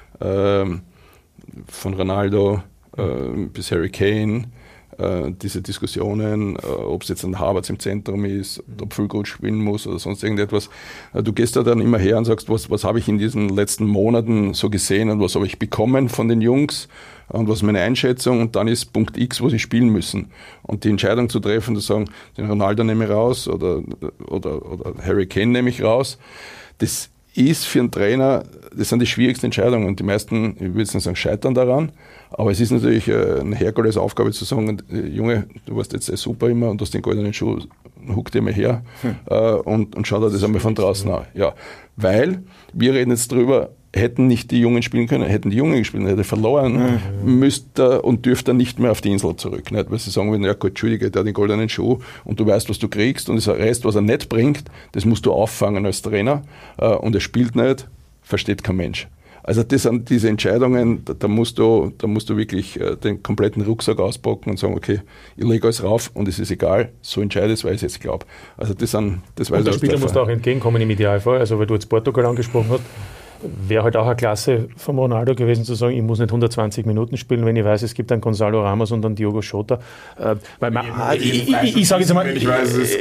Von Ronaldo bis Harry Kane, diese Diskussionen, ob es jetzt ein Havertz im Zentrum ist, ob Füllkrug spielen muss oder sonst irgendetwas. Du gehst da dann immer her und sagst, was habe ich in diesen letzten Monaten so gesehen und was habe ich bekommen von den Jungs und was ist meine Einschätzung und dann ist Punkt X, wo sie spielen müssen. Und die Entscheidung zu treffen, zu sagen, den Ronaldo nehme ich raus oder Harry Kane nehme ich raus, das ist für einen Trainer, das sind die schwierigsten Entscheidungen und die meisten, ich würde jetzt nicht sagen, scheitern daran, aber es ist natürlich eine Herkulesaufgabe zu sagen, Junge, du warst jetzt super immer und hast den goldenen Schuh, huck dir mal her und schau dir das einmal von draußen an. Ja, weil wir reden jetzt drüber, hätten nicht die Jungen spielen können, hätten die Jungen gespielt, hätte verloren, müsste und dürfte nicht mehr auf die Insel zurück. Nicht? Weil sie sagen würden, ja gut, Entschuldige, der hat den goldenen Schuh und du weißt, was du kriegst und der Rest, was er nicht bringt, das musst du auffangen als Trainer und er spielt nicht, versteht kein Mensch. Also das sind diese Entscheidungen, da musst du wirklich den kompletten Rucksack auspacken und sagen, okay, ich lege alles rauf und es ist egal, so entscheide ich, weil ich es jetzt glaube. Also das weiß ich. Und der Spieler muss da auch entgegenkommen im Idealfall, also weil du jetzt Portugal angesprochen hast, wäre halt auch eine Klasse von Ronaldo gewesen zu sagen, ich muss nicht 120 Minuten spielen, wenn ich weiß, es gibt einen Gonzalo Ramos und einen Diogo Jota. Ich sage jetzt einmal, ich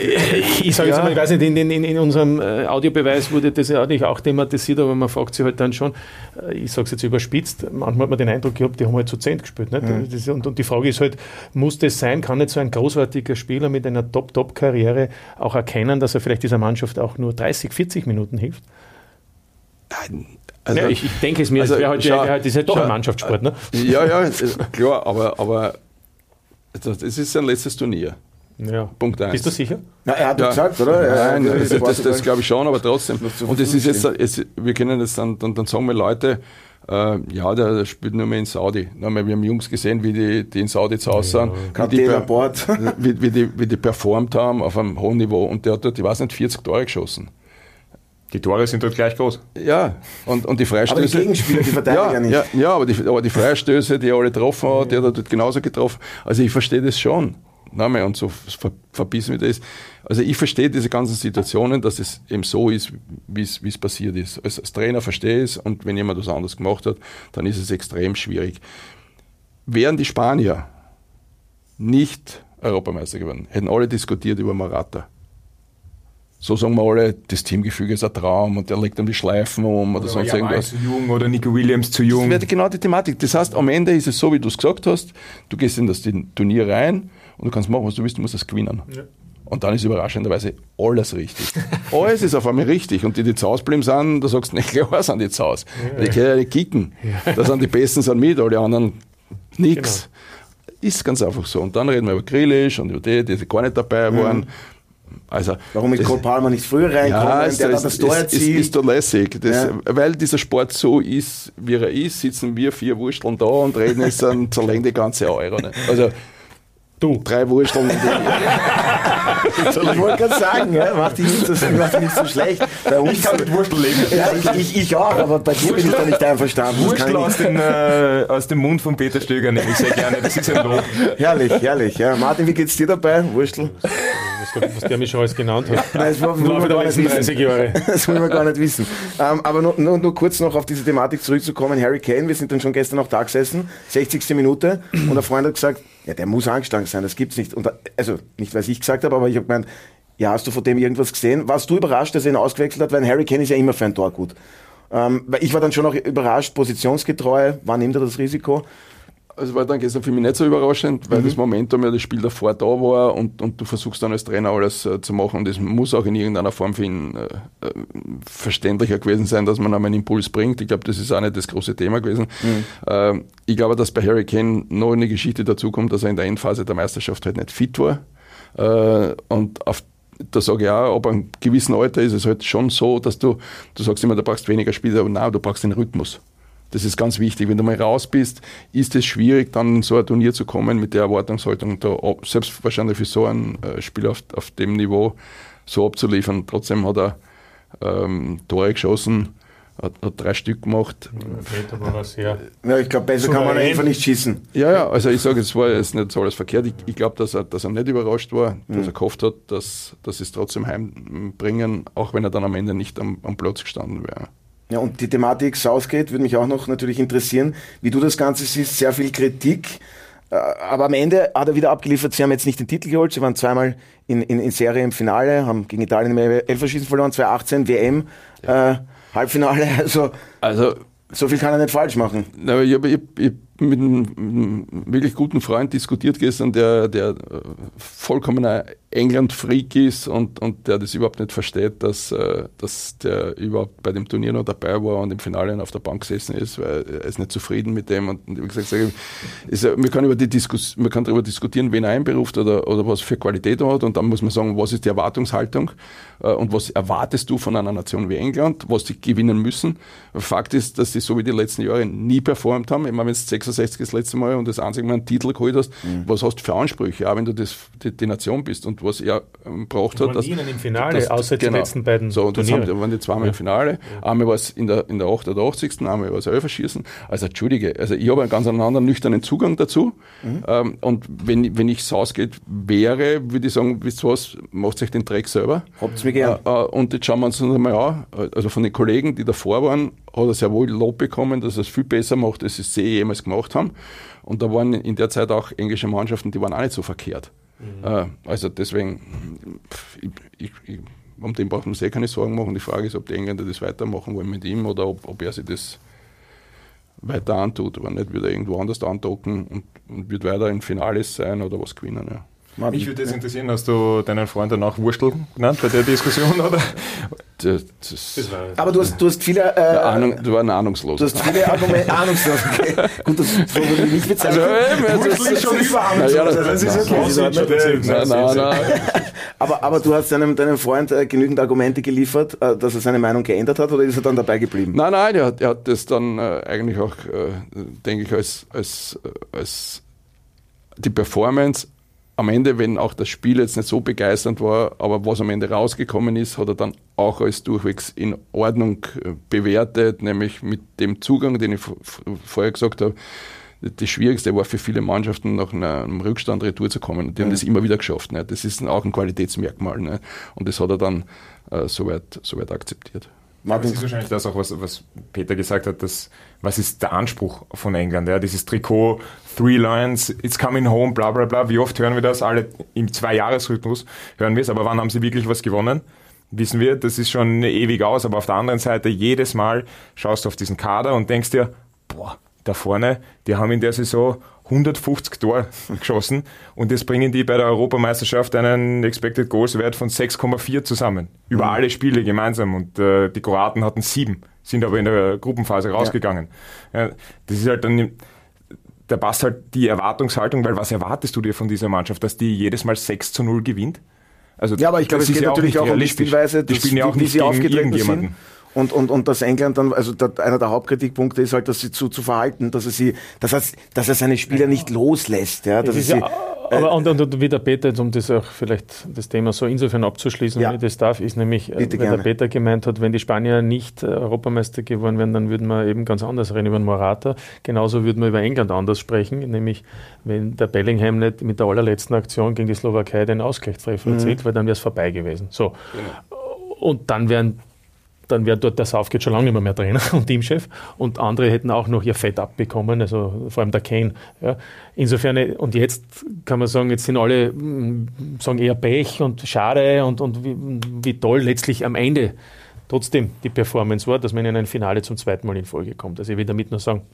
weiß nicht, in unserem Audiobeweis wurde das ja auch thematisiert, aber man fragt sich halt dann schon, ich sage es jetzt überspitzt, manchmal hat man den Eindruck gehabt, die haben halt zu 10 gespielt. Nicht? Und die Frage ist halt, muss das sein, kann nicht so ein großartiger Spieler mit einer Top-Karriere auch erkennen, dass er vielleicht dieser Mannschaft auch nur 30, 40 Minuten hilft? Also, ich denke es mir, das ist ja doch ein Mannschaftssport. Ne? Ja, klar, aber das ist sein letztes Turnier. Ja. Punkt 1. Bist du sicher? Na, er hat gesagt, oder? Nein, das glaube ich schon, aber trotzdem. Und es ist jetzt, wir können jetzt dann sagen wir Leute, der spielt nur mehr in Saudi. Wir haben Jungs gesehen, wie die in Saudi zu Hause sind, wie die performt haben auf einem hohen Niveau. Und der hat dort, ich weiß nicht, 40 Tore geschossen. Die Tore sind dort gleich groß. Ja, und die Freistöße. Aber die Gegenspieler, die verteidigen nicht. Ja, aber die Freistöße, die er alle getroffen hat, der hat dort genauso getroffen. Also ich verstehe das schon. Und so verbissen wie das. Also ich verstehe diese ganzen Situationen, dass es eben so ist, wie es passiert ist. Als Trainer verstehe ich es und wenn jemand was anderes gemacht hat, dann ist es extrem schwierig. Wären die Spanier nicht Europameister geworden, hätten alle diskutiert über Morata. So sagen wir alle, das Teamgefüge ist ein Traum und der legt dann die Schleifen um oder sonst irgendwas. Zu jung oder Nico Williams zu jung. Das wäre genau die Thematik. Das heißt, am Ende ist es so, wie du es gesagt hast, du gehst in das Turnier rein und du kannst machen, was du willst, du musst das gewinnen. Ja. Und dann ist überraschenderweise alles richtig. Alles ist auf einmal richtig. Und die zu Hause bleiben sind, da sagst du nicht, klar sind die zu Hause. Ja. Die können ja nicht kicken. Ja. Da sind die Besten sind mit, alle anderen nichts. Genau. Ist ganz einfach so. Und dann reden wir über Grealish und über die gar nicht dabei waren. Also, warum mit Cole Palmer nicht früher reinkommen, der dann das Tor erzielt? Ist doch lässig. Weil dieser Sport so ist, wie er ist, sitzen wir 4 Wursteln da und reden es dann zerlegen die ganze Euro. Nicht? Also, du. 3 Wursteln. Ich wollte gerade sagen, macht dich nicht so schlecht. Bei uns, ich kann mit Wurstel leben. Ja, ich auch, aber bei dir bin ich da nicht einverstanden. Wurstel aus dem Mund von Peter Stöger nehme ich sehr gerne. Das ist ein Lob. Herrlich. Ja. Martin, wie geht's dir dabei? Wurstel? Was der mich schon alles genannt hat. Nein, das wollen wir gar nicht wissen. 30 Jahre. Das wollen wir gar nicht wissen. Aber nur kurz noch auf diese Thematik zurückzukommen. Harry Kane, wir sind dann schon gestern noch da gesessen, 60. Minute, und ein Freund hat gesagt, ja, der muss angeschlagen sein, das gibt's nicht. Und also nicht, was ich gesagt habe, aber ich habe gemeint, ja, hast du von dem irgendwas gesehen? Warst du überrascht, dass er ihn ausgewechselt hat? Weil Harry Kane ist ja immer für ein Tor gut. Weil ich war dann schon auch überrascht, positionsgetreu, wann nimmt er das Risiko? Also war dann gestern für mich nicht so überraschend, weil das Momentum ja das Spiel davor da war und du versuchst dann als Trainer alles zu machen und es muss auch in irgendeiner Form für ihn verständlicher gewesen sein, dass man einmal einen Impuls bringt. Ich glaube, das ist auch nicht das große Thema gewesen. Ich glaube, dass bei Harry Kane noch eine Geschichte dazu kommt, dass er in der Endphase der Meisterschaft halt nicht fit war und da sage ich auch, ab einem gewissen Alter ist es halt schon so, dass du sagst immer, du brauchst weniger Spieler, aber nein, du brauchst den Rhythmus. Das ist ganz wichtig. Wenn du mal raus bist, ist es schwierig, dann in so ein Turnier zu kommen mit der Erwartungshaltung, da selbst wahrscheinlich für so ein Spiel auf dem Niveau so abzuliefern. Trotzdem hat er Tore geschossen, hat 3 Stück gemacht. Ja, ich glaube, besser kann man einfach nicht schießen. Ja, also ich sage, es war jetzt nicht so alles verkehrt. Ich glaube, dass er nicht überrascht war, dass er gehofft hat, dass sie es trotzdem heimbringen, auch wenn er dann am Ende nicht am Platz gestanden wäre. Ja, und die Thematik Southgate würde mich auch noch natürlich interessieren, wie du das Ganze siehst. Sehr viel Kritik, aber am Ende hat er wieder abgeliefert. Sie haben jetzt nicht den Titel geholt, sie waren zweimal in Serie im Finale, haben gegen Italien im Elferschießen verloren, 2018 WM, Halbfinale, also so viel kann er nicht falsch machen. Ich mit einem wirklich guten Freund diskutiert gestern, der vollkommener England-Freak ist und der das überhaupt nicht versteht, dass der überhaupt bei dem Turnier noch dabei war und im Finale auf der Bank gesessen ist, weil er ist nicht zufrieden mit dem. Und wie gesagt, man kann darüber diskutieren, wen er einberuft oder was für Qualität er hat, und dann muss man sagen, was ist die Erwartungshaltung und was erwartest du von einer Nation wie England, was die gewinnen müssen. Fakt ist, dass sie so wie die letzten Jahre nie performt haben. Ich meine, wenn du 66 das letzte Mal und das einzige Mal einen Titel geholt hast, was hast du für Ansprüche, auch wenn du die Nation bist, und was er braucht hat. Nie im Finale, außer die letzten beiden Turniere. Da waren die zweimal im Finale. Einmal war es in der 88. Einmal war es Elferschießen. Also entschuldige, ich habe einen ganz anderen nüchternen Zugang dazu. Und wenn ich es ausgeht wäre, würde ich sagen, wisst ihr was, macht euch den Dreck selber. Habt's mir gern. Und jetzt schauen wir uns einmal an. Also von den Kollegen, die davor waren, hat er sehr wohl Lob bekommen, dass er es viel besser macht, als sie jemals gemacht haben. Und da waren in der Zeit auch englische Mannschaften, die waren auch nicht so verkehrt. Also deswegen, um den braucht man sich keine Sorgen machen. Die Frage ist, ob die Engländer das weitermachen wollen mit ihm oder ob er sich das weiter antut. Aber nicht wird er irgendwo anders andocken und wird weiter in Finales sein oder was gewinnen. Ja. Mich würde das interessieren, hast du deinen Freund danach Wurstel genannt bei der Diskussion, oder? Aber du hast viele... du warst ahnungslos. Du hast viele Argumente... Ahnungslos, okay. Gut, das so würde ich nicht bezeichnen. Wurstel ist schon über ahnungslos. Nein. Aber du hast deinem Freund genügend Argumente geliefert, dass er seine Meinung geändert hat, oder ist er dann dabei geblieben? Nein, er hat das dann eigentlich auch, denke ich, als die Performance am Ende, wenn auch das Spiel jetzt nicht so begeisternd war, aber was am Ende rausgekommen ist, hat er dann auch als durchwegs in Ordnung bewertet, nämlich mit dem Zugang, den ich vorher gesagt habe. Das Schwierigste war für viele Mannschaften, nach einem Rückstand retour zu kommen. Die haben das immer wieder geschafft. Ne? Das ist auch ein Qualitätsmerkmal. Ne? Und das hat er dann soweit akzeptiert. Das ist wahrscheinlich das auch, was Peter gesagt hat, was ist der Anspruch von England? Ja? Dieses Trikot, 3 Lions, it's coming home, bla bla bla. Wie oft hören wir das? Alle im 2-Jahres-Rhythmus hören wir es. Aber wann haben sie wirklich was gewonnen? Wissen wir, das ist schon ewig aus. Aber auf der anderen Seite, jedes Mal schaust du auf diesen Kader und denkst dir, boah, da vorne, die haben in der Saison 150 Tore geschossen und jetzt bringen die bei der Europameisterschaft einen Expected Goals Wert von 6,4 zusammen. Über alle Spiele gemeinsam, und die Kroaten hatten 7, sind aber in der Gruppenphase rausgegangen. Ja, das ist halt dann, da passt halt die Erwartungshaltung, weil was erwartest du dir von dieser Mannschaft, dass die jedes Mal 6-0 gewinnt? Also, ja, aber ich glaube, es geht natürlich auch um die Spielweise, die spielen ja auch nicht gegen irgendjemanden. Und dass England dann, also einer der Hauptkritikpunkte ist halt, dass sie zu verhalten, dass er seine Spieler nicht loslässt. Ja, dass und wie der Peter, jetzt um das auch vielleicht das Thema so insofern abzuschließen, wenn ich das darf, ist nämlich, wenn der Peter gemeint hat, wenn die Spanier nicht Europameister geworden wären, dann würden wir eben ganz anders reden über den Morata. Genauso würden wir über England anders sprechen, nämlich wenn der Bellingham nicht mit der allerletzten Aktion gegen die Slowakei den Ausgleichstreffer erzielt, weil dann wäre es vorbei gewesen. So. Genau. Und dann wäre dort der Southgate schon lange nicht mehr Trainer und Teamchef, und andere hätten auch noch ihr Fett abbekommen, also vor allem der Kane. Ja. Insofern, und jetzt kann man sagen, jetzt sind alle sagen eher Pech und schade und wie toll letztlich am Ende trotzdem die Performance war, dass man in ein Finale zum 2. Mal in Folge kommt. Also ich will damit nur sagen,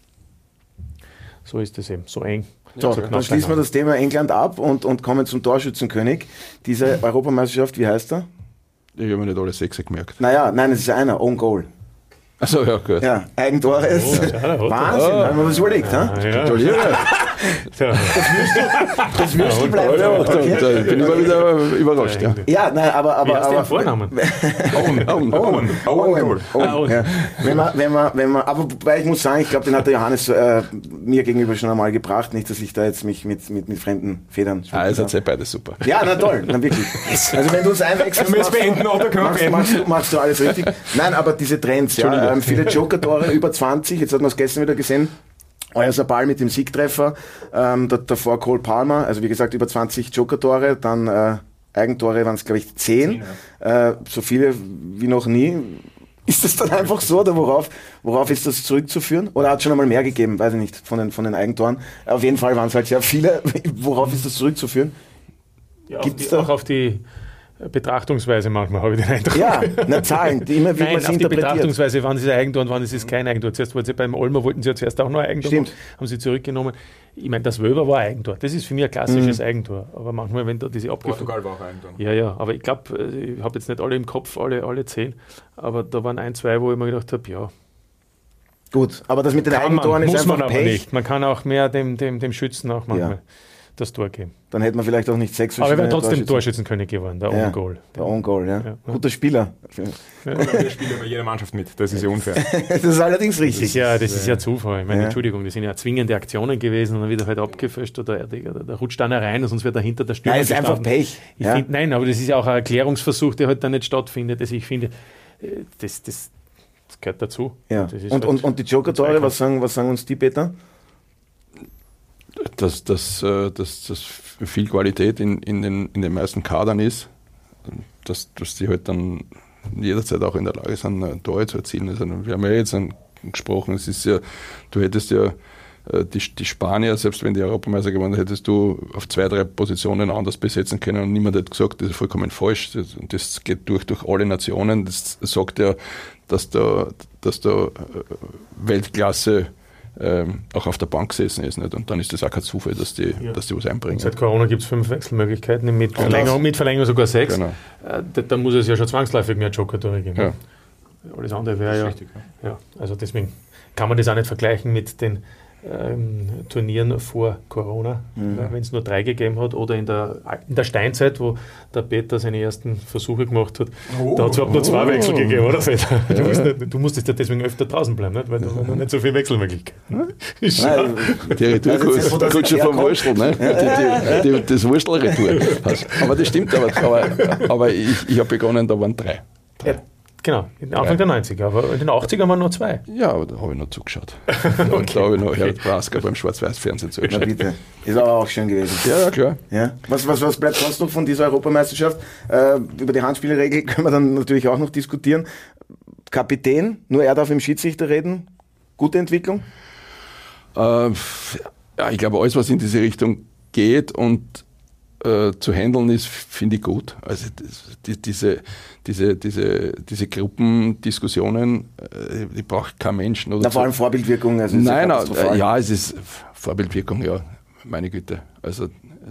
so ist es eben, so eng. So, dann schließen wir das Thema England ab und kommen zum Torschützenkönig. Diese Europameisterschaft, wie heißt er? Ich habe mir nicht alle 6 gemerkt. Nein, es ist einer, Own Goal. Achso, ja, gut. Ja, Eigentore ist Wahnsinn, haben wir was überlegt, Das Würstel bleibt da. Okay. Ich bin immer wieder überrascht. Ja, nein, aber wie hast du den Vornamen? Owen. Aber wobei ich muss sagen, ich glaube, den hat der Johannes mir gegenüber schon einmal gebracht, nicht, dass ich da jetzt mich mit fremden Federn schmücke. Also seid beide super. Ja, na toll, dann wirklich. Also wenn du uns einwechselst, machst du alles richtig. Nein, aber diese Trends, ja, viele Joker-Tore, über 20, jetzt hat man es gestern wieder gesehen. Euer Sabal mit dem Siegtreffer, davor Cole Palmer, also wie gesagt über 20 Joker-Tore, dann Eigentore waren es glaube ich 10, so viele wie noch nie. Ist das dann einfach so, oder worauf ist das zurückzuführen? Oder hat es schon einmal mehr gegeben, weiß ich nicht, von den Eigentoren. Auf jeden Fall waren es halt sehr viele. Worauf ist das zurückzuführen? Ja, auch auf die Betrachtungsweise manchmal, habe ich den Eindruck. Ja, Zahlen, die immer wie Nein, man sie auf die interpretiert. Betrachtungsweise, wann ist es Eigentor und wann ist es kein Eigentor. Zuerst wollten sie beim Olmer, wollten sie ja zuerst auch noch ein Eigentor machen, haben sie zurückgenommen. Ich meine, das Wölber war ein Eigentor. Das ist für mich ein klassisches Eigentor. Aber manchmal, wenn da diese Portugal war auch ein Eigentor. Ja, aber ich glaube, ich habe jetzt nicht alle im Kopf, alle 10, aber da waren 1, 2, wo ich mir gedacht habe, ja. Gut, aber das mit den Eigentoren ist muss man einfach aber Pech. nicht. Man kann auch mehr dem Schützen auch manchmal das Tor geben. Dann hätte man vielleicht auch nicht 6 Aber er wäre trotzdem Torschützenkönig geworden, der Own Goal. Der Own Goal, ja. Guter Spieler. Der spielt bei jeder Mannschaft mit, das ist ja unfair. Das ist allerdings richtig. Das ist ja Zufall. Ich meine, Entschuldigung, das sind ja zwingende Aktionen gewesen und dann wird er halt abgefischt oder der rutscht einer rein, sonst wird er hinter der Stürmer Nein, ist einfach Pech. Nein, aber das ist ja auch ein Erklärungsversuch, der halt dann nicht stattfindet. Also ich finde, das gehört dazu. Ja. Das ist und die Joker-Tore, was sagen uns die, Peter? Dass viel Qualität in den meisten Kadern ist, dass die halt dann jederzeit auch in der Lage sind, Tore zu erzielen. Also wir haben ja jetzt gesprochen, es ist ja, du hättest ja die Spanier, selbst wenn die Europameister gewonnen, hättest du auf 2, 3 Positionen anders besetzen können und niemand hat gesagt, das ist vollkommen falsch. Das geht durch alle Nationen. Das sagt ja, dass da Weltklasse auch auf der Bank gesessen ist. Nicht? Und dann ist das auch kein Zufall, dass die was einbringen. Seit Corona gibt es 5 Wechselmöglichkeiten, mit Verlängerung sogar 6. Genau. Da muss es ja schon zwangsläufig mehr Joker-Tore geben. Ja. Alles andere wäre richtig, also deswegen kann man das auch nicht vergleichen mit den Turnieren vor Corona, wenn es nur 3 gegeben hat, oder in der Steinzeit, wo der Peter seine ersten Versuche gemacht hat, da hat es überhaupt nur 2 Wechsel gegeben, oder Peter? Du musstest ja deswegen öfter draußen bleiben, nicht? Weil du noch nicht so viele Wechselmöglichkeiten. Die Retourkurs kommt schon vom Wurstel, ne? Das Wurstel-Retour. Aber das stimmt, aber ich habe begonnen, da waren 3. Genau, Anfang der 90er, aber in den 80er waren noch 2. Ja, aber da habe ich noch zugeschaut. Und da habe ich noch Herbert Brasker beim Schwarz-Weiß-Fernsehen zugeschaut. Na bitte, ist aber auch schön gewesen. Ja, klar. Ja. Was bleibt sonst noch von dieser Europameisterschaft? Über die Handspielregel können wir dann natürlich auch noch diskutieren. Kapitän, nur er darf im Schiedsrichter reden. Gute Entwicklung? Ich glaube, alles, was in diese Richtung geht und zu handeln ist, finde ich gut. Also diese Gruppendiskussionen, die braucht kein Mensch. Oder vor allem Vorbildwirkung. Also nein, es ist Vorbildwirkung, ja, meine Güte. Also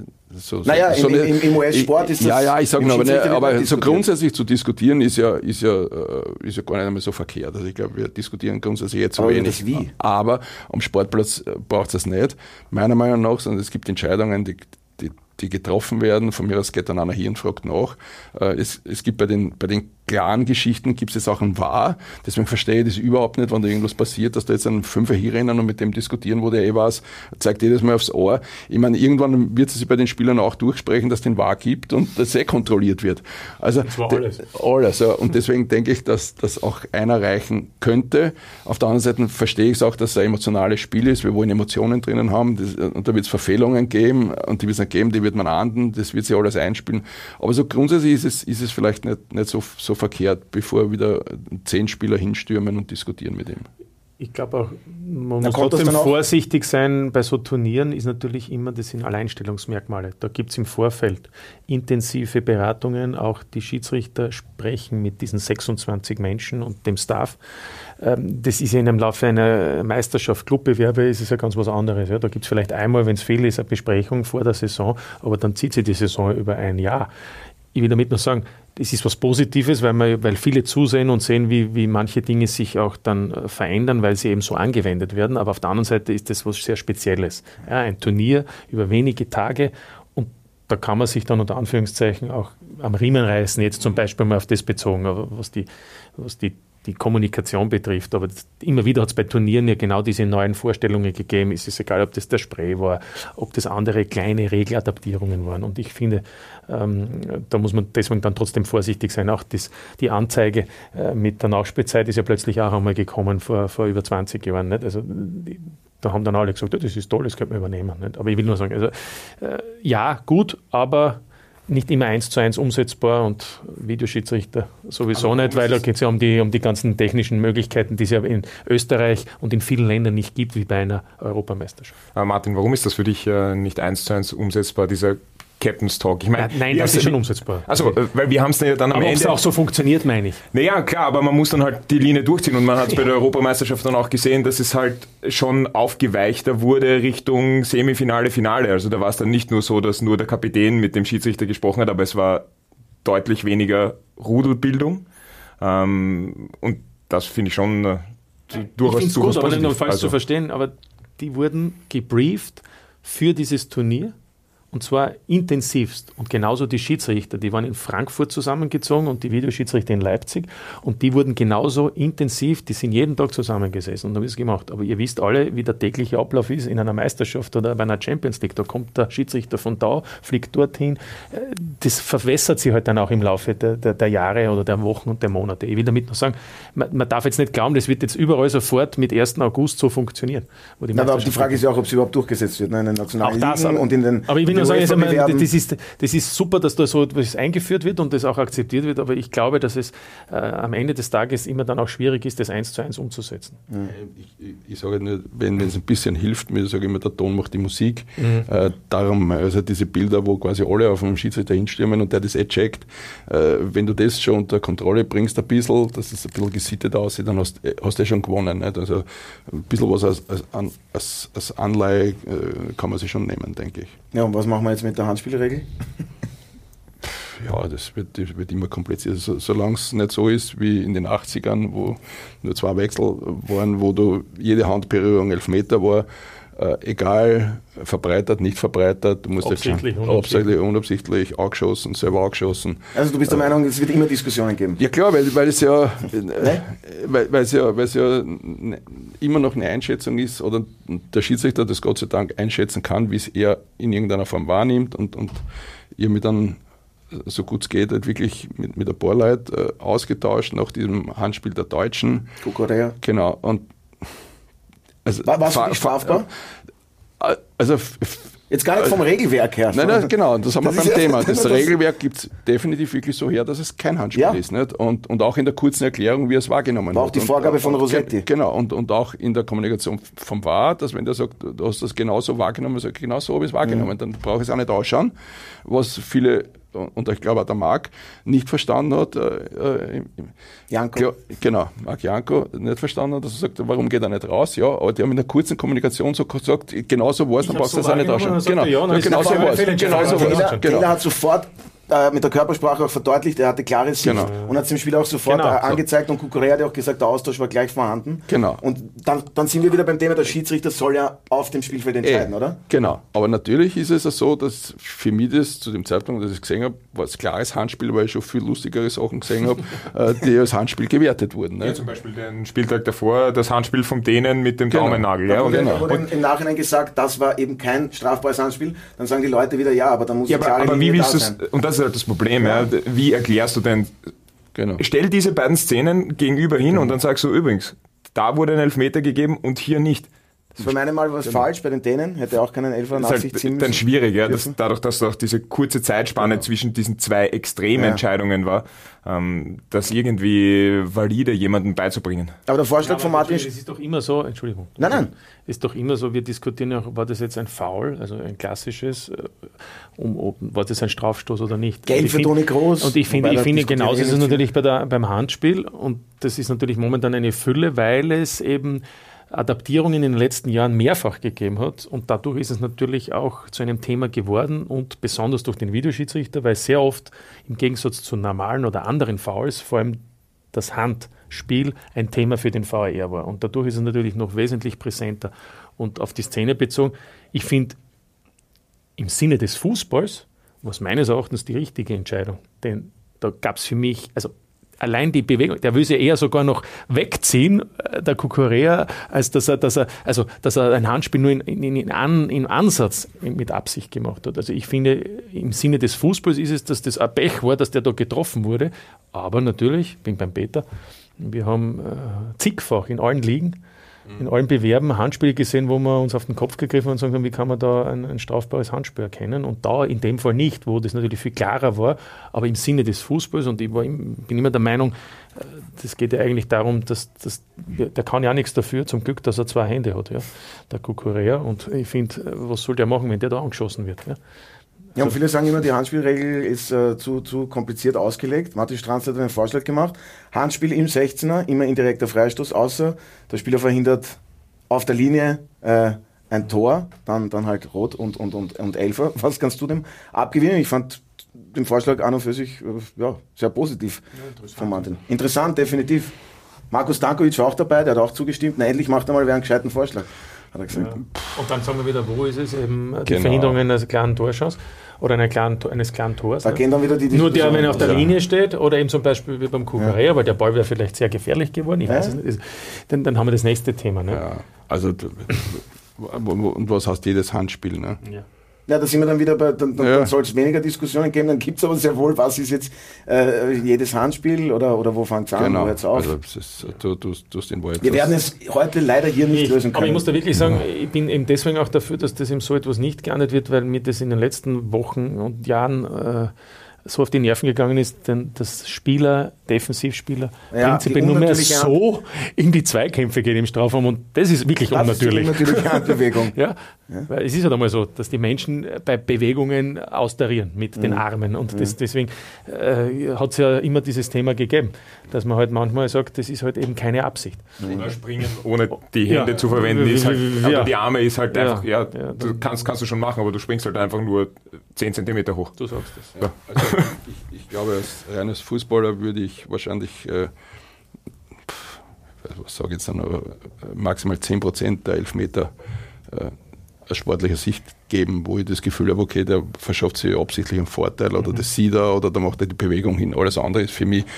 im US-Sport ist das... Ja, ich sage nur, aber so grundsätzlich zu diskutieren ist ja gar nicht einmal so verkehrt. Also ich glaube, wir diskutieren grundsätzlich jetzt so wenig. Aber am Sportplatz braucht es das nicht, meiner Meinung nach, sondern es gibt Entscheidungen, die getroffen werden. Von mir aus geht dann einer hier und fragt nach. Es gibt bei den klaren Geschichten gibt es Sachen wahr. Deswegen verstehe ich das überhaupt nicht, wenn da irgendwas passiert, dass da jetzt ein Fünfer hier rennen und mit dem diskutieren, wo der weiß, zeigt jedes Mal aufs Ohr. Ich meine, irgendwann wird es sich bei den Spielern auch durchsprechen, dass es den wahr gibt und das kontrolliert wird. Also das war alles. Alles, ja. Und deswegen denke ich, dass das auch einer reichen könnte. Auf der anderen Seite verstehe ich es auch, dass es ein emotionales Spiel ist. Wir wollen Emotionen drinnen haben und da wird es Verfehlungen geben und die wird es nicht geben, die wird man ahnden, das wird sich alles einspielen. Aber so grundsätzlich ist es vielleicht nicht so verkehrt, bevor wieder 10 Spieler hinstürmen und diskutieren mit ihm. Ich glaube auch, man muss trotzdem vorsichtig sein. Bei so Turnieren ist natürlich immer, das sind Alleinstellungsmerkmale. Da gibt es im Vorfeld intensive Beratungen. Auch die Schiedsrichter sprechen mit diesen 26 Menschen und dem Staff. Das ist ja im Laufe einer Meisterschaft, Clubbewerbe ist es ja ganz was anderes. Ja. Da gibt es vielleicht einmal, wenn es viel ist, eine Besprechung vor der Saison, aber dann zieht sich die Saison über ein Jahr. Ich will damit nur sagen, das ist was Positives, weil viele zusehen und sehen, wie manche Dinge sich auch dann verändern, weil sie eben so angewendet werden. Aber auf der anderen Seite ist das was sehr Spezielles. Ja, ein Turnier über wenige Tage und da kann man sich dann unter Anführungszeichen auch am Riemen reißen, jetzt zum Beispiel mal auf das bezogen, was die Kommunikation betrifft. Aber immer wieder hat es bei Turnieren ja genau diese neuen Vorstellungen gegeben. Es ist egal, ob das der Spray war, ob das andere kleine Regeladaptierungen waren. Und ich finde, da muss man deswegen dann trotzdem vorsichtig sein. Auch die Anzeige mit der Nachspielzeit ist ja plötzlich auch einmal gekommen vor über 20 Jahren. Nicht? Also da haben dann alle gesagt, das ist toll, das könnte man übernehmen. Nicht? Aber ich will nur sagen, also, ja, gut, aber nicht immer 1:1 umsetzbar und Videoschiedsrichter sowieso nicht, weil da geht es ja um die ganzen technischen Möglichkeiten, die es ja in Österreich und in vielen Ländern nicht gibt, wie bei einer Europameisterschaft. Aber Martin, warum ist das für dich nicht 1:1 umsetzbar, dieser Captain's Talk. Ich meine, Nein, das ist schon umsetzbar. Also, weil wir haben es ja dann am aber ob Ende... es auch so funktioniert, meine ich. Naja, klar, aber man muss dann halt die Linie durchziehen und man hat es bei der Europameisterschaft dann auch gesehen, dass es halt schon aufgeweichter wurde Richtung Semifinale, Finale. Also da war es dann nicht nur so, dass nur der Kapitän mit dem Schiedsrichter gesprochen hat, aber es war deutlich weniger Rudelbildung. Und das finde ich schon durchaus gut, aber positiv. nicht falsch zu verstehen, aber die wurden gebrieft für dieses Turnier. Und zwar intensivst. Und genauso die Schiedsrichter, die waren in Frankfurt zusammengezogen und die Videoschiedsrichter in Leipzig. Und die wurden genauso intensiv, die sind jeden Tag zusammengesessen und haben es gemacht. Aber ihr wisst alle, wie der tägliche Ablauf ist in einer Meisterschaft oder bei einer Champions League. Da kommt der Schiedsrichter von da, fliegt dorthin. Das verwässert sich halt dann auch im Laufe der Jahre oder der Wochen und der Monate. Ich will damit nur sagen, man darf jetzt nicht glauben, das wird jetzt überall sofort mit 1. August so funktionieren. Aber die Frage ist ja auch, ob es überhaupt durchgesetzt wird, ne? In den nationalen Ligen und in den... Aber ich will nur sagen, das ist super, dass da so etwas eingeführt wird und das auch akzeptiert wird, aber ich glaube, dass es am Ende des Tages immer dann auch schwierig ist, das 1:1 umzusetzen. Ich sage nur, wenn es ein bisschen hilft, mir sage ich immer, der Ton macht die Musik. Darum, also diese Bilder, wo quasi alle auf dem Schiedsrichter hinstürmen und der das checkt, wenn du das schon unter Kontrolle bringst ein bisschen, dass es ein bisschen gesittet aussieht, dann hast du schon gewonnen. Nicht? Also ein bisschen was als Anleihe kann man sich schon nehmen, denke ich. Ja, und was machen wir jetzt mit der Handspielregel? Ja, das wird immer kompliziert. Solange es nicht so ist wie in den 80ern, wo nur 2 Wechsel waren, wo jede Handberührung Elfmeter war, egal, verbreitert, nicht verbreitert, du musst absichtlich, unabsichtlich, angeschossen, selber angeschossen. Also du bist der Meinung, es wird immer Diskussionen geben? Ja klar, weil es ja immer noch eine Einschätzung ist oder der Schiedsrichter das Gott sei Dank einschätzen kann, wie es er in irgendeiner Form wahrnimmt und ihr mit dann so gut es geht, halt wirklich mit ein paar Leuten ausgetauscht nach diesem Handspiel der Deutschen. Korea. Genau. Und also war es nicht strafbar? Also jetzt gar nicht vom Regelwerk her. Nein, genau, das haben wir beim Thema. Das Regelwerk gibt es definitiv wirklich so her, dass es kein Handspiel ist. Nicht? Und auch in der kurzen Erklärung, wie es wahrgenommen wird. War auch die Vorgabe von Rossetti. Genau, und auch in der Kommunikation vom VAR, dass wenn der sagt, du hast das genauso wahrgenommen, sagt genau so habe ich es wahrgenommen, dann brauche ich es auch nicht ausschauen, was viele, und ich glaube auch der Marc, nicht verstanden hat. Janko. Genau, Marc Janko nicht verstanden hat, dass er sagt, warum geht er nicht raus? Ja, aber die haben in der kurzen Kommunikation so gesagt, genauso war es, dann brauchst du das auch nicht ausschauen. Genau, genau so war es. Taylor hat sofort mit der Körpersprache auch verdeutlicht, er hatte klare Sicht und hat es dem Spieler auch sofort angezeigt und Kukurea hat auch gesagt, der Austausch war gleich vorhanden. Genau. Und dann sind wir wieder beim Thema, der Schiedsrichter soll ja auf dem Spielfeld entscheiden, oder? Genau. Aber natürlich ist es so, dass für mich das zu dem Zeitpunkt, als ich es gesehen habe, war es klares Handspiel, weil ich schon viel lustigere Sachen gesehen habe, die als Handspiel gewertet wurden. Ne? Ja, zum Beispiel den Spieltag davor, das Handspiel vom Dänen mit dem Daumennagel. Ja, da wurde im Nachhinein gesagt, das war eben kein strafbares Handspiel. Dann sagen die Leute wieder, ja, aber dann muss aber wie willst du es, und das ist halt das Problem, wie erklärst du denn, stell diese beiden Szenen gegenüber hin und dann sagst du übrigens, da wurde ein Elfmeter gegeben und hier nicht. Das war meiner Meinung nach was falsch bei den Dänen, hätte auch keinen Elfer nach sich ziehen müssen. Dann schwierig, dadurch, dass auch diese kurze Zeitspanne zwischen diesen 2 Extrementscheidungen war, das irgendwie valide jemandem beizubringen. Aber der Vorschlag von Martin... Es ist doch immer so, Entschuldigung. Nein. Es ist doch immer so, wir diskutieren ja, war das jetzt ein Foul, also ein klassisches, war das ein Strafstoß oder nicht? Gelb für Toni Kroos. Und ich finde genauso ist es natürlich beim Handspiel und das ist natürlich momentan eine Fülle, weil es eben Adaptierungen in den letzten Jahren mehrfach gegeben hat und dadurch ist es natürlich auch zu einem Thema geworden und besonders durch den Videoschiedsrichter, weil sehr oft im Gegensatz zu normalen oder anderen Fouls vor allem das Handspiel ein Thema für den VAR war und dadurch ist es natürlich noch wesentlich präsenter und auf die Szene bezogen. Ich finde, im Sinne des Fußballs war es meines Erachtens die richtige Entscheidung, denn da gab es für mich, also allein die Bewegung, der will sie eher sogar noch wegziehen, der Kukurea, als dass er ein Handspiel nur in Ansatz mit Absicht gemacht hat. Also ich finde, im Sinne des Fußballs ist es, dass das ein Pech war, dass der da getroffen wurde. Aber natürlich, bin beim Peter, wir haben zigfach in allen Ligen, in allen Bewerben Handspiele gesehen, wo wir uns auf den Kopf gegriffen haben und sagen, wie kann man da ein strafbares Handspiel erkennen? Und da in dem Fall nicht, wo das natürlich viel klarer war, aber im Sinne des Fußballs und ich bin immer der Meinung, das geht ja eigentlich darum, dass der kann ja auch nichts dafür, zum Glück, dass er 2 Hände hat, ja, der Kukurea und ich finde, was soll der machen, wenn der da angeschossen wird? Ja? Ja, und viele sagen immer, die Handspielregel ist zu kompliziert ausgelegt. Martin Stranzl hat einen Vorschlag gemacht. Handspiel im 16er, immer indirekter Freistoß, außer der Spieler verhindert auf der Linie ein Tor, dann halt Rot und Elfer. Was kannst du dem abgewinnen? Ich fand den Vorschlag an und für sich sehr positiv von Martin. Interessant, definitiv. Markus Stankovic war auch dabei, der hat auch zugestimmt. Na, endlich macht er mal wer einen gescheiten Vorschlag, hat er gesagt. Ja. Und dann sagen wir wieder, wo ist es eben die Verhinderung einer klaren Torchance oder eines kleinen Tors. Da gehen dann wieder die Nur der, wenn er auf der Linie steht oder eben zum Beispiel wie beim Kukurea, weil der Ball wäre vielleicht sehr gefährlich geworden, ich weiß es nicht. Dann haben wir das nächste Thema. Ne? Ja, also und was heißt jedes Handspiel? Ne? Ja, da sind wir dann wieder bei, dann soll es weniger Diskussionen geben, dann gibt es aber sehr wohl, was ist jetzt jedes Handspiel oder wo fängt es an, wo hört es auf? Also du hast den Wort. Wir werden es heute leider hier nicht lösen können. Aber ich muss da wirklich sagen, ich bin eben deswegen auch dafür, dass das eben so etwas nicht geahndet wird, weil mir das in den letzten Wochen und Jahren so auf die Nerven gegangen ist, denn dass Defensivspieler prinzipiell nur mehr so in die Zweikämpfe gehen im Strafraum und das ist wirklich unnatürlich. Das ist die unnatürliche Handbewegung. Ja, weil es ist halt einmal so, dass die Menschen bei Bewegungen austarieren mit den Armen und deswegen hat es ja immer dieses Thema gegeben, dass man halt manchmal sagt, das ist halt eben keine Absicht. Oder springen, ohne die Hände zu verwenden, ist halt, aber die Arme ist halt einfach, du kannst du schon machen, aber du springst halt einfach nur 10 Zentimeter hoch. Du sagst das. Ja. Also ich glaube, als reines Fußballer würde ich wahrscheinlich, was sage ich jetzt dann, maximal 10% der Elfmeter aus sportlicher Sicht geben, wo ich das Gefühl habe, okay, der verschafft sich absichtlich einen Vorteil oder das sieht er oder da macht er die Bewegung hin. Alles andere ist für mich,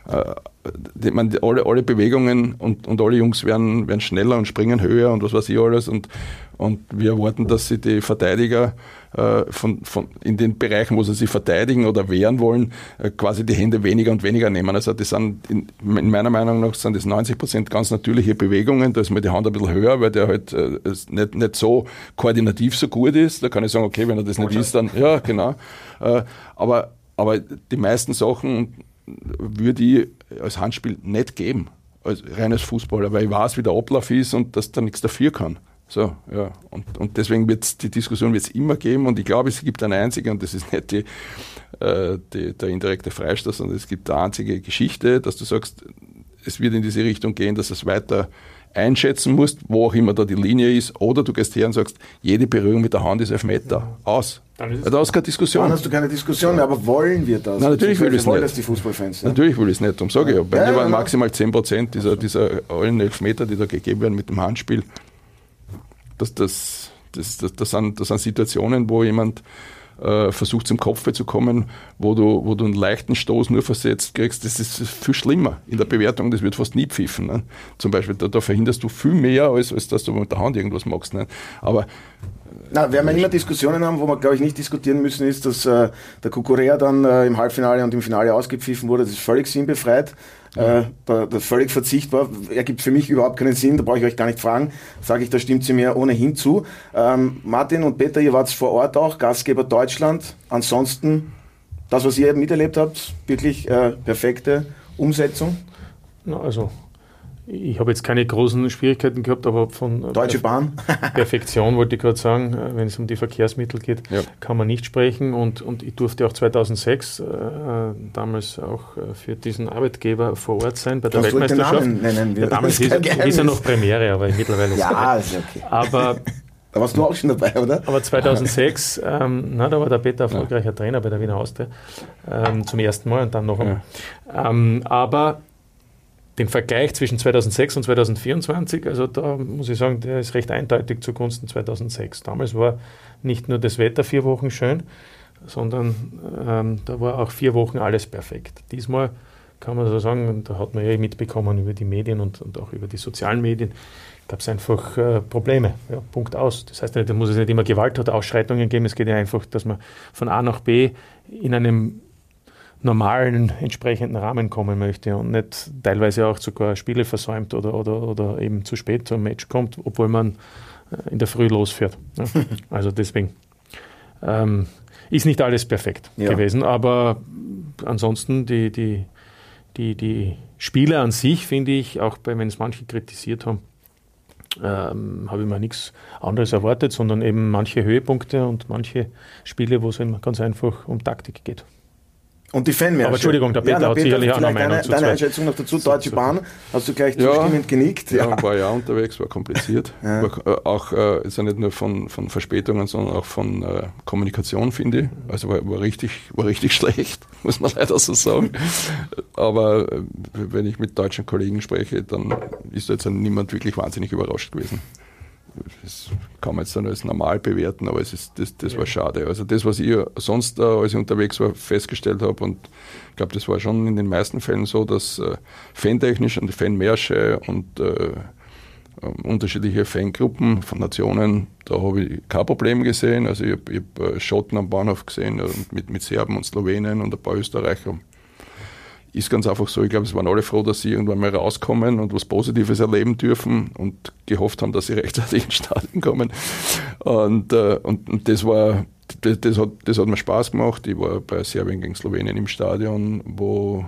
alle Bewegungen und alle Jungs werden schneller und springen höher und was weiß ich alles und wir erwarten, dass sie die Verteidiger in den Bereichen, wo sie sich verteidigen oder wehren wollen, quasi die Hände weniger und weniger nehmen. Also das sind in meiner Meinung nach sind das 90% ganz natürliche Bewegungen. Da ist mal die Hand ein bisschen höher, weil der halt nicht so koordinativ so gut ist. Da kann ich sagen, okay, wenn er das nicht ist, dann ja, genau. Aber die meisten Sachen würde ich als Handspiel nicht geben, als reines Fußballer, weil ich weiß, wie der Ablauf ist und dass da nichts dafür kann. So, ja. Und deswegen die Diskussion wird es immer geben und ich glaube, es gibt eine einzige und das ist nicht der indirekte Freistoß, sondern es gibt eine einzige Geschichte, dass du sagst, es wird in diese Richtung gehen, dass es weiter einschätzen musst, wo auch immer da die Linie ist, oder du gehst her und sagst, jede Berührung mit der Hand ist Elfmeter. Aus. Da ist keine Diskussion. Dann hast du keine Diskussion mehr, aber wollen wir das? Nein, natürlich will ich es nicht. Das die Fußballfans. Natürlich will ich es nicht, darum sage ich ja. Bei mir waren maximal 10% dieser allen Elfmeter, die da gegeben werden mit dem Handspiel. Das sind Situationen, wo jemand versucht zum Kopf zu kommen, wo du einen leichten Stoß nur versetzt kriegst, das ist viel schlimmer in der Bewertung, das wird fast nie pfiffen. Ne? Zum Beispiel, da verhinderst du viel mehr, als dass du mit der Hand irgendwas machst. Ne? Aber werden wir immer Diskussionen haben, wo wir, glaube ich, nicht diskutieren müssen, ist, dass der Kukurea dann im Halbfinale und im Finale ausgepfiffen wurde. Das ist völlig sinnbefreit. Da völlig verzichtbar, ergibt für mich überhaupt keinen Sinn, da brauche ich euch gar nicht fragen, sage ich, da stimmt sie mir ohnehin zu. Martin und Peter, ihr wart vor Ort auch, Gastgeber Deutschland, ansonsten, das, was ihr miterlebt habt, wirklich perfekte Umsetzung? Also, ich habe jetzt keine großen Schwierigkeiten gehabt, aber von Deutsche Bahn. Perfektion wollte ich gerade sagen, wenn es um die Verkehrsmittel geht, kann man nicht sprechen und ich durfte auch 2006 damals auch für diesen Arbeitgeber vor Ort sein bei der Weltmeisterschaft. Den Namen nennen wir. Ja, damals hieß er noch Premiere, aber mittlerweile ist okay. Aber da warst du auch schon dabei, oder? Aber 2006, da war der Peter erfolgreicher Trainer bei der Wiener Austria zum ersten Mal und dann noch einmal. Aber den Vergleich zwischen 2006 und 2024, also da muss ich sagen, der ist recht eindeutig zugunsten 2006. Damals war nicht nur das Wetter 4 Wochen schön, sondern da war auch 4 Wochen alles perfekt. Diesmal kann man so sagen, da hat man ja mitbekommen über die Medien und auch über die sozialen Medien, gab es einfach Probleme. Ja, Punkt aus. Das heißt, da muss es nicht immer Gewalt oder Ausschreitungen geben, es geht ja einfach, dass man von A nach B in einem normalen, entsprechenden Rahmen kommen möchte und nicht teilweise auch sogar Spiele versäumt oder eben zu spät zum Match kommt, obwohl man in der Früh losfährt. Ja. Also deswegen ist nicht alles perfekt gewesen, aber ansonsten die Spiele an sich, finde ich, auch wenn es manche kritisiert haben, habe ich mir nichts anderes erwartet, sondern eben manche Höhepunkte und manche Spiele, wo es eben ganz einfach um Taktik geht. Und die Fanmärsche. Aber Entschuldigung, der Peter hat sicherlich auch noch Meinung zu deine Einschätzung noch dazu. Deutsche Bahn, hast du gleich zustimmend genickt? Ja, ein paar Jahre unterwegs, war kompliziert. Ja. Auch, ist ja nicht nur von Verspätungen, sondern auch von Kommunikation, finde ich. Also war richtig schlecht, muss man leider so sagen. Aber wenn ich mit deutschen Kollegen spreche, dann ist jetzt niemand wirklich wahnsinnig überrascht gewesen. Das kann man jetzt dann als normal bewerten, aber das war schade. Also das, was ich sonst, als ich unterwegs war, festgestellt habe, und ich glaube, das war schon in den meisten Fällen so, dass fantechnisch und Fanmärsche und unterschiedliche Fangruppen von Nationen, da habe ich kein Problem gesehen. Also ich hab Schotten am Bahnhof gesehen, mit Serben und Slowenen und ein paar Österreicher. Ist ganz einfach so, ich glaube, es waren alle froh, dass sie irgendwann mal rauskommen und was Positives erleben dürfen und gehofft haben, dass sie rechtzeitig ins Stadion kommen. Und das hat mir Spaß gemacht. Ich war bei Serbien gegen Slowenien im Stadion, wo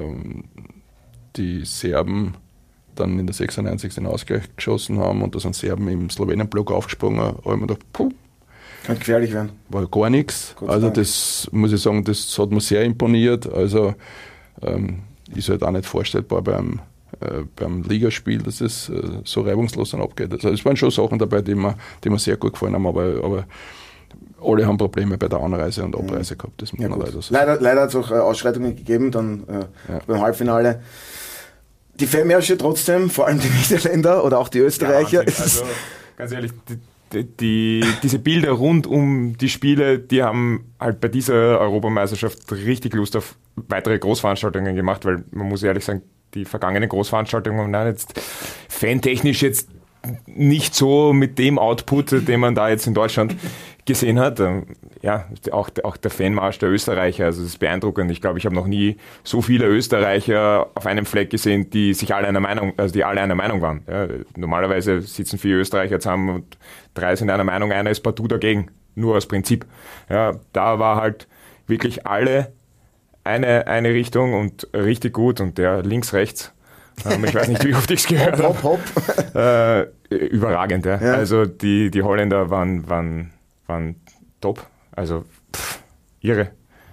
die Serben dann in der 96. den Ausgleich geschossen haben und da sind Serben im Slowenien-Block aufgesprungen. Da habe ich mir gedacht, puh, kann gefährlich werden. War gar nichts. Also das muss ich sagen, das hat mir sehr imponiert. Also ist halt auch nicht vorstellbar beim Ligaspiel, dass es so reibungslos dann abgeht. Also es waren schon Sachen dabei, die mir sehr gut gefallen haben, aber alle haben Probleme bei der Anreise und Abreise gehabt. Das muss man leider sagen. Leider hat es auch Ausschreitungen gegeben, dann beim Halbfinale. Die Fanmärsche trotzdem, vor allem die Niederländer oder auch die Österreicher. Ja, also ganz ehrlich, diese Bilder rund um die Spiele, die haben halt bei dieser Europameisterschaft richtig Lust auf weitere Großveranstaltungen gemacht, weil man muss ehrlich sagen, die vergangenen Großveranstaltungen waren jetzt fantechnisch jetzt nicht so mit dem Output, den man da jetzt in Deutschland gesehen hat. Ja, auch der Fanmarsch der Österreicher, also das ist beeindruckend. Ich glaube, ich habe noch nie so viele Österreicher auf einem Fleck gesehen, die alle einer Meinung waren. Ja, normalerweise sitzen 4 Österreicher zusammen und 3 sind einer Meinung, einer ist partout dagegen, nur aus Prinzip. Ja, da war halt wirklich alle eine Richtung und richtig gut, und der links, rechts, ich weiß nicht, wie oft ich es gehört habe. Überragend, ja. Also die Holländer waren top. Also irre.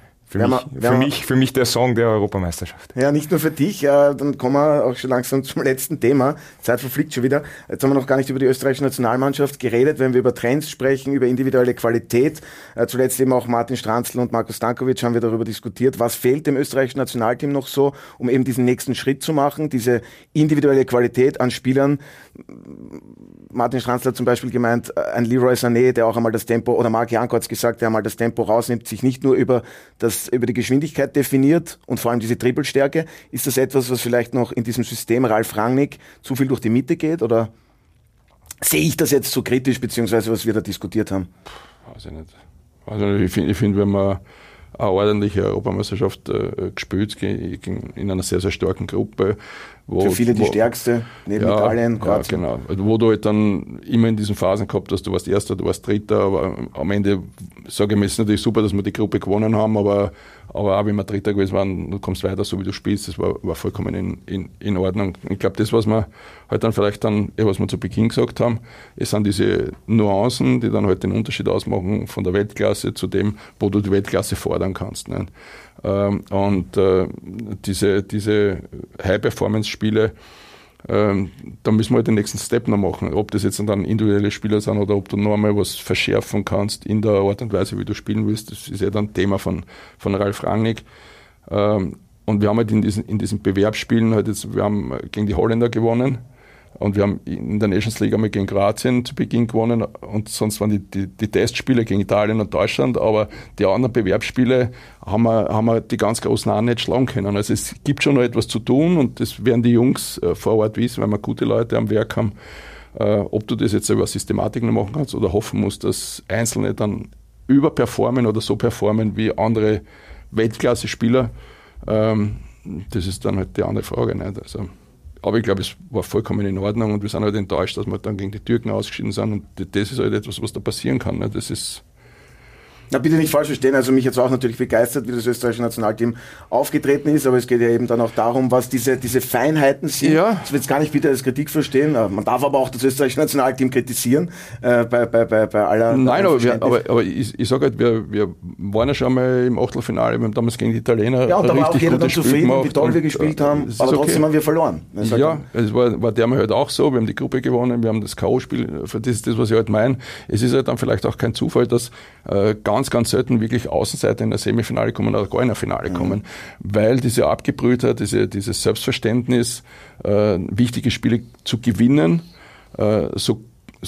Für mich der Song der Europameisterschaft. Ja, nicht nur für dich, dann kommen wir auch schon langsam zum letzten Thema. Zeit verfliegt schon wieder. Jetzt haben wir noch gar nicht über die österreichische Nationalmannschaft geredet, wenn wir über Trends sprechen, über individuelle Qualität. Zuletzt eben auch Martin Stranzl und Marko Stankovic haben wir darüber diskutiert, was fehlt dem österreichischen Nationalteam noch so, um eben diesen nächsten Schritt zu machen, diese individuelle Qualität an Spielern. Martin Stranzl hat zum Beispiel gemeint, ein Leroy Sané, der auch einmal das Tempo, oder Marc Janko hat es gesagt, der einmal das Tempo rausnimmt, sich nicht nur über die Geschwindigkeit definiert und vor allem diese Dribbelstärke. Ist das etwas, was vielleicht noch in diesem System Ralf Rangnick zu viel durch die Mitte geht, oder sehe ich das jetzt so kritisch, beziehungsweise was wir da diskutiert haben? Weiß ich nicht. Also ich finde, wenn man eine ordentliche Europameisterschaft gespielt in einer sehr, sehr starken Gruppe. Für viele die stärkste, neben Italien, Kroatien. Ja, genau. Wo du halt dann immer in diesen Phasen gehabt hast, du warst Erster, du warst Dritter, aber am Ende, sage ich mir, ist natürlich super, dass wir die Gruppe gewonnen haben, aber auch wenn wir Dritter gewesen waren, du kommst weiter, so wie du spielst, das war vollkommen in Ordnung. Ich glaube, das, was wir halt dann vielleicht was wir zu Beginn gesagt haben, es sind diese Nuancen, die dann halt den Unterschied ausmachen von der Weltklasse zu dem, wo du die Weltklasse fordern kannst. Ne? Und diese High-Performance-Spiele, da müssen wir halt den nächsten Step noch machen. Ob das jetzt dann individuelle Spieler sind oder ob du noch einmal was verschärfen kannst in der Art und Weise, wie du spielen willst, das ist ja dann Thema von Ralf Rangnick. Und wir haben halt in diesen Bewerbsspielen wir haben gegen die Holländer gewonnen. Und wir haben in der Nations League einmal gegen Kroatien zu Beginn gewonnen, und sonst waren die Testspiele gegen Italien und Deutschland, aber die anderen Bewerbsspiele haben wir die ganz Großen auch nicht schlagen können. Also es gibt schon noch etwas zu tun, und das werden die Jungs vor Ort wissen, weil wir gute Leute am Werk haben. Ob du das jetzt über Systematik noch machen kannst oder hoffen musst, dass Einzelne dann überperformen oder so performen wie andere Weltklasse-Spieler, das ist dann halt die andere Frage. Nicht? Also, aber ich glaube, es war vollkommen in Ordnung, und wir sind halt enttäuscht, dass wir dann gegen die Türken ausgeschieden sind, und das ist halt etwas, was da passieren kann. Ne? Das ist Na, bitte nicht falsch verstehen, also mich jetzt auch natürlich begeistert, wie das österreichische Nationalteam aufgetreten ist, aber es geht ja eben dann auch darum, was diese Feinheiten sind. Ja. Das wird jetzt gar nicht bitte als Kritik verstehen, man darf aber auch das österreichische Nationalteam kritisieren, bei aller... Nein, aber ich sage halt, wir waren ja schon mal im Achtelfinale, wir haben damals gegen die Italiener ja, und da war auch jeder dann zufrieden, gemacht, wie toll wir gespielt haben, aber trotzdem haben wir verloren. Ja, es war der halt auch so, wir haben die Gruppe gewonnen, wir haben das K.O.-Spiel, das ist das, was ich halt meine. Es ist halt dann vielleicht auch kein Zufall, dass ganz selten wirklich Außenseiter in der Semifinale kommen oder gar in der Finale kommen, weil diese Abgebrühtheit, dieses Selbstverständnis, wichtige Spiele zu gewinnen, so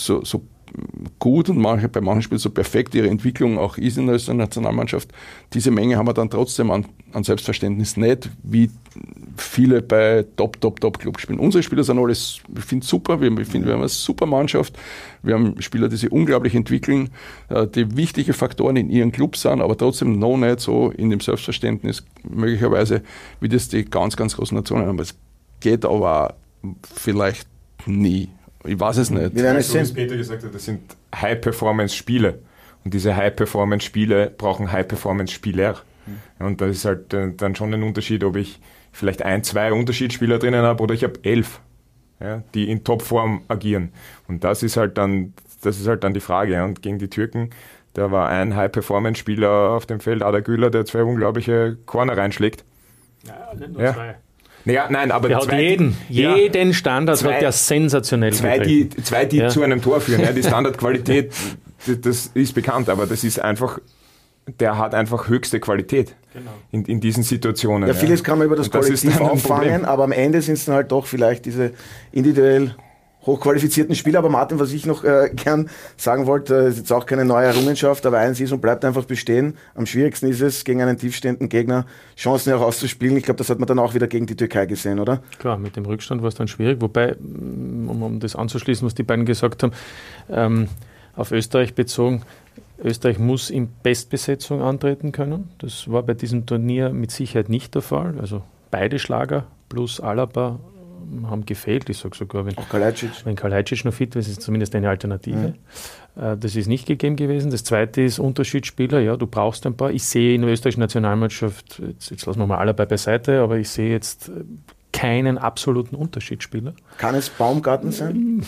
gut und bei manchen Spielen so perfekt ihre Entwicklung auch ist in der Nationalmannschaft, diese Menge haben wir dann trotzdem an Selbstverständnis nicht, wie viele bei Top-Clubs spielen. Unsere Spieler sind alles, ich finde super, wir haben eine super Mannschaft, wir haben Spieler, die sich unglaublich entwickeln, die wichtige Faktoren in ihren Clubs sind, aber trotzdem noch nicht so in dem Selbstverständnis möglicherweise, wie das die ganz großen Nationen haben. Es geht aber auch vielleicht nie. Ich weiß es nicht. Wie Peter gesagt hat, das sind High-Performance-Spiele. Und diese High-Performance-Spiele brauchen High-Performance-Spieler. Und da ist halt dann schon ein Unterschied, ob ich vielleicht 1-2 Unterschiedsspieler drinnen habe oder ich habe 11, ja, die in Topform agieren. Und das ist halt dann die Frage. Ja. Und gegen die Türken, da war ein High-Performance-Spieler auf dem Feld, Ada Güler, der 2 unglaubliche Corner reinschlägt. Ja, nicht nur 2. Naja, nein, aber der hat jeden Standard hat der sensationell zwei, die zu einem Tor führen. Ja, die Standardqualität, das ist bekannt, aber das ist einfach, der hat einfach höchste Qualität in diesen Situationen. Ja, vieles kann man über das Kollektiv auffangen, aber am Ende sind es dann halt doch vielleicht diese individuell hochqualifizierten Spieler. Aber Martin, was ich noch gern sagen wollte, ist jetzt auch keine neue Errungenschaft, aber eins ist und bleibt einfach bestehen. Am schwierigsten ist es, gegen einen tiefstehenden Gegner Chancen herauszuspielen. Ich glaube, das hat man dann auch wieder gegen die Türkei gesehen, oder? Klar, mit dem Rückstand war es dann schwierig. Wobei, um das anzuschließen, was die beiden gesagt haben, auf Österreich bezogen, Österreich muss in Bestbesetzung antreten können. Das war bei diesem Turnier mit Sicherheit nicht der Fall. Also beide Schlager plus Alaba haben gefehlt. Ich sage sogar, wenn Kalajdzic noch fit ist, ist zumindest eine Alternative. Das ist nicht gegeben gewesen. Das zweite ist Unterschiedsspieler. Ja, du brauchst ein paar. Ich sehe in der österreichischen Nationalmannschaft, jetzt lassen wir mal Alaba beiseite, aber ich sehe jetzt keinen absoluten Unterschiedsspieler. Kann es Baumgarten sein?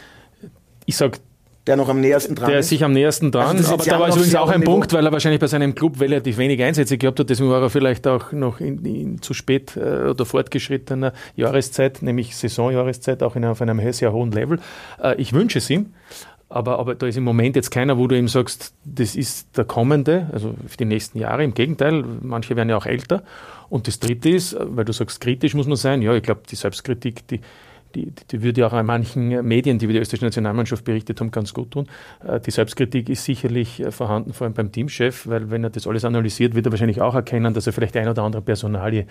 Ich sage, der noch am nähersten dran ist? Der ist sicher am nähersten dran, also aber da war es übrigens auch ein Punkt, weil er wahrscheinlich bei seinem Club relativ wenig Einsätze gehabt hat, deswegen war er vielleicht auch noch in zu spät oder fortgeschrittener Jahreszeit, nämlich Saisonjahreszeit, auch auf einem sehr hohen Level. Ich wünsche es ihm, aber da ist im Moment jetzt keiner, wo du ihm sagst, das ist der Kommende, also für die nächsten Jahre, im Gegenteil, manche werden ja auch älter. Und das Dritte ist, weil du sagst, kritisch muss man sein, ja, ich glaube, die Selbstkritik, die würde ja auch an manchen Medien, die über die österreichische Nationalmannschaft berichtet haben, ganz gut tun. Die Selbstkritik ist sicherlich vorhanden, vor allem beim Teamchef, weil wenn er das alles analysiert, wird er wahrscheinlich auch erkennen, dass er vielleicht ein oder andere Personalie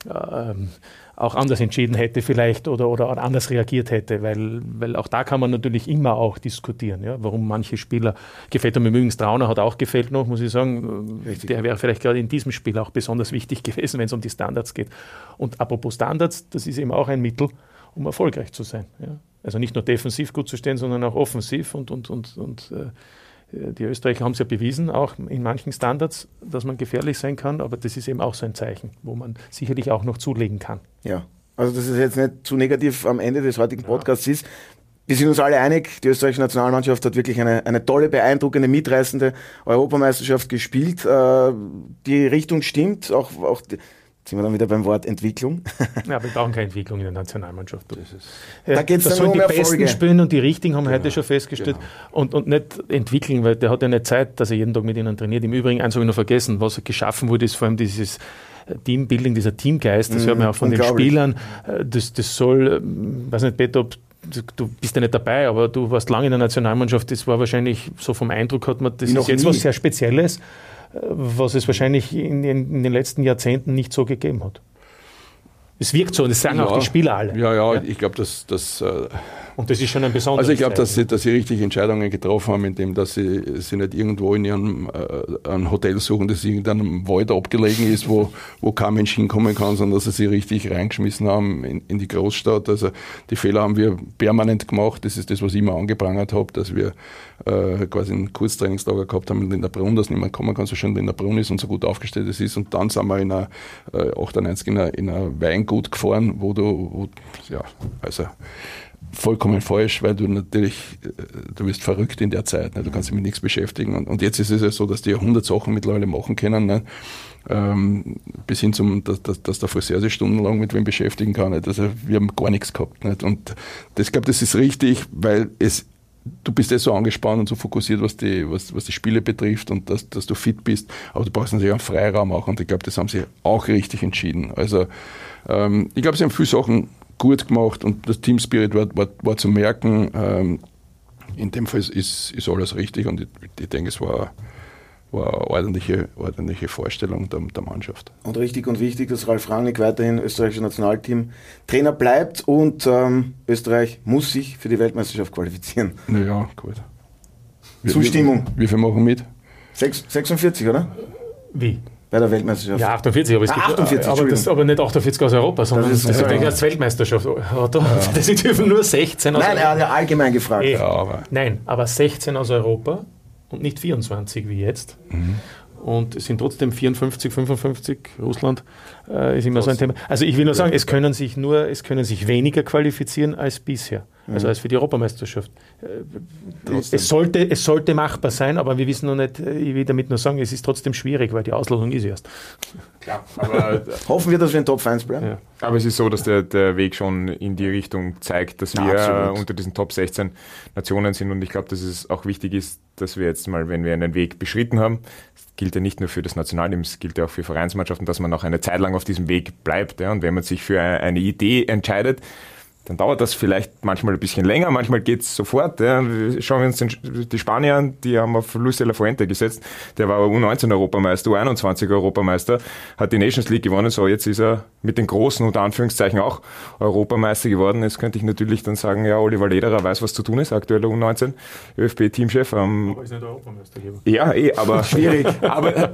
auch anders entschieden hätte vielleicht oder anders reagiert hätte, weil auch da kann man natürlich immer auch diskutieren, ja, warum manche Spieler gefällt haben. Übrigens Trauner hat auch gefällt noch, muss ich sagen. Richtig. Der wäre vielleicht gerade in diesem Spiel auch besonders wichtig gewesen, wenn es um die Standards geht. Und apropos Standards, das ist eben auch ein Mittel, um erfolgreich zu sein. Ja. Also nicht nur defensiv gut zu stehen, sondern auch offensiv. Und die Österreicher haben es ja bewiesen, auch in manchen Standards, dass man gefährlich sein kann. Aber das ist eben auch so ein Zeichen, wo man sicherlich auch noch zulegen kann. Ja, also dass es jetzt nicht zu negativ am Ende des heutigen Podcasts ist. Wir sind uns alle einig, die österreichische Nationalmannschaft hat wirklich eine tolle, beeindruckende, mitreißende Europameisterschaft gespielt. Die Richtung stimmt, auch sind wir dann wieder beim Wort Entwicklung. Ja, wir brauchen keine Entwicklung in der Nationalmannschaft. Da geht es dann sollen um die Erfolge. Besten spielen und die Richtigen haben wir heute schon festgestellt. Genau. Und nicht entwickeln, weil der hat ja nicht Zeit, dass er jeden Tag mit ihnen trainiert. Im Übrigen, eins habe ich noch vergessen, was geschaffen wurde, ist vor allem dieses Teambuilding, dieser Teamgeist, das hört man auch von den Spielern. Das soll, weiß nicht, Peter, ob du bist ja nicht dabei, aber du warst lange in der Nationalmannschaft, das war wahrscheinlich, so vom Eindruck hat man, das ist jetzt was sehr Spezielles, was es wahrscheinlich in den letzten Jahrzehnten nicht so gegeben hat. Es wirkt so, und das sagen auch die Spieler alle. Ja, ich glaube, dass Und das ist schon ein besonderes Also ich glaube, dass Zeichen. sie richtige Entscheidungen getroffen haben, indem dass sie nicht irgendwo in ihrem ein Hotel suchen, das in irgendeinem Wald abgelegen ist, wo kein Mensch hinkommen kann, sondern dass sie richtig reingeschmissen haben in die Großstadt. Also die Fehler haben wir permanent gemacht. Das ist das, was ich immer angeprangert habe, dass wir quasi einen Kurztrainingslager gehabt haben in Linderbrunn, dass niemand kommen kann, so schön Linderbrunn ist und so gut aufgestellt es ist. Und dann sind wir in einer 98 in ein Weingut gefahren, also vollkommen falsch, weil du wirst verrückt in der Zeit, ne? Du kannst dich mit nichts beschäftigen. Und jetzt ist es ja so, dass die 100 Sachen mittlerweile machen können, ne? Bis hin zum, dass der Friseur sich stundenlang mit wem beschäftigen kann. Nicht? Also wir haben gar nichts gehabt. Nicht? Und ich glaube, das ist richtig, weil du bist so angespannt und so fokussiert, was die Spiele betrifft und dass du fit bist, aber du brauchst natürlich einen Freiraum auch und ich glaube, das haben sie auch richtig entschieden. Also ich glaube, sie haben viele Sachen gut gemacht und das Team Spirit war zu merken. In dem Fall ist alles richtig und ich denke, es war eine ordentliche Vorstellung der Mannschaft. Und richtig und wichtig, dass Ralf Rangnick weiterhin österreichischer Nationalteam-Trainer bleibt und Österreich muss sich für die Weltmeisterschaft qualifizieren. Naja, gut. Zustimmung. Wie viel machen mit? 46, oder? Wie? Bei der Weltmeisterschaft. Ja, 48, aber es gibt 48, aber nicht 48 aus Europa, sondern Das ist- das ist als Weltmeisterschaft. Das dürfen nur 16 aus Nein, er Europa. hat ja allgemein gefragt. Nein, aber 16 aus Europa und nicht 24 wie jetzt. Und es sind trotzdem 54, 55. Russland ist immer so ein Thema. Also ich will nur sagen, es können sich weniger qualifizieren als bisher. Also als für die Europameisterschaft. Es sollte machbar sein, aber wir wissen noch nicht, ich will damit nur sagen, es ist trotzdem schwierig, weil die Auslosung ist erst. Klar, aber Hoffen wir, dass wir in Top 1 bleiben. Ja. Aber es ist so, dass der Weg schon in die Richtung zeigt, dass wir absolut. unter diesen Top 16 Nationen sind. Und ich glaube, dass es auch wichtig ist, dass wir jetzt mal, wenn wir einen Weg beschritten haben, das gilt ja nicht nur für das Nationalteam, es gilt ja auch für Vereinsmannschaften, dass man auch eine Zeit lang auf diesem Weg bleibt. Ja? Und wenn man sich für eine Idee entscheidet, dann dauert das vielleicht manchmal ein bisschen länger, manchmal geht es sofort. Ja. Schauen wir uns die Spanier an, die haben auf Luis de la Fuente gesetzt. Der war U19-Europameister, U21-Europameister, hat die Nations League gewonnen. So, jetzt ist er mit den Großen, unter Anführungszeichen, auch Europameister geworden. Jetzt könnte ich natürlich dann sagen, ja, Oliver Lederer weiß, was zu tun ist, aktueller U19, ÖFB-Teamchef. Aber ist nicht Europameister geworden. Ja, aber schwierig. Aber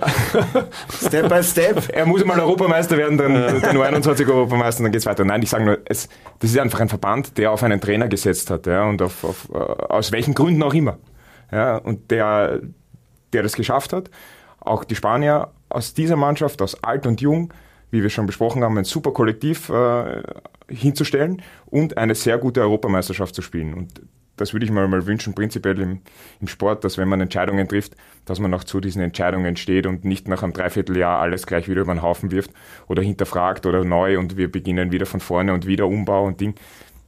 Step by Step. er muss mal Europameister werden, dann U21-Europameister, dann geht's weiter. Nein, ich sage nur, das ist einfach ein Verband, der auf einen Trainer gesetzt hat, ja, und aus welchen Gründen auch immer. Ja, und der das geschafft hat, auch die Spanier aus dieser Mannschaft, aus alt und jung, wie wir schon besprochen haben, ein super Kollektiv hinzustellen und eine sehr gute Europameisterschaft zu spielen. Und das würde ich mir mal wünschen, prinzipiell im Sport, dass wenn man Entscheidungen trifft, dass man auch zu diesen Entscheidungen steht und nicht nach einem Dreivierteljahr alles gleich wieder über den Haufen wirft oder hinterfragt oder neu und wir beginnen wieder von vorne und wieder Umbau und Ding.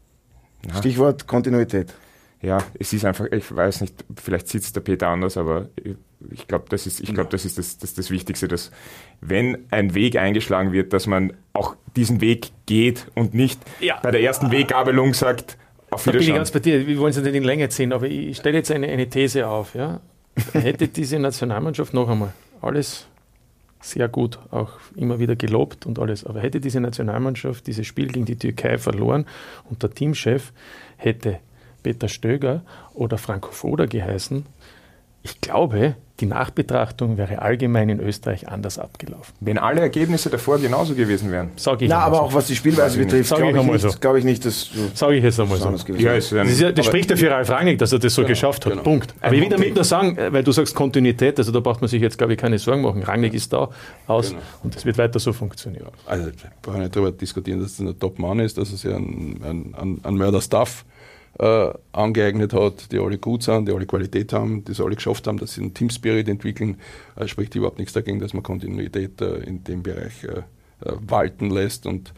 Ja. Stichwort Kontinuität. Ja, es ist einfach, ich weiß nicht, vielleicht sieht es der Peter anders, aber ich glaube, das ist das Wichtigste, dass wenn ein Weg eingeschlagen wird, dass man auch diesen Weg geht und nicht bei der ersten Weggabelung sagt, auf Da bin ich Wiedersehen. ganz bei dir. Wir wollen es nicht in Länge ziehen, aber ich stelle jetzt eine These auf. Ja? Hätte diese Nationalmannschaft noch einmal alles sehr gut, auch immer wieder gelobt und alles, aber hätte diese Nationalmannschaft dieses Spiel gegen die Türkei verloren und der Teamchef hätte Peter Stöger oder Franco Foda geheißen, ich glaube, die Nachbetrachtung wäre allgemein in Österreich anders abgelaufen. Wenn alle Ergebnisse davor genauso gewesen wären. Sage ich Na, einmal aber so. auch was die Spielweise betrifft, Sag ich einmal so. glaube ich nicht, dass Sage ich jetzt einmal so. anders gewesen Ja, wäre. es wären, Das, das spricht ja für Ralf Rangnick, dass er das so geschafft hat. genau. Punkt. Aber ich will damit nur sagen, weil du sagst Kontinuität, also da braucht man sich jetzt, glaube ich, keine Sorgen machen. Rangnick ist da, aus und das wird weiter so funktionieren. Also, ich brauche nicht darüber diskutieren, dass es ein Top-Mann ist, dass er sich ein Mörder-Staff angeeignet hat, die alle gut sind, die alle Qualität haben, die es alle geschafft haben, dass sie einen Team-Spirit entwickeln. Spricht überhaupt nichts dagegen, dass man Kontinuität in dem Bereich walten lässt. Und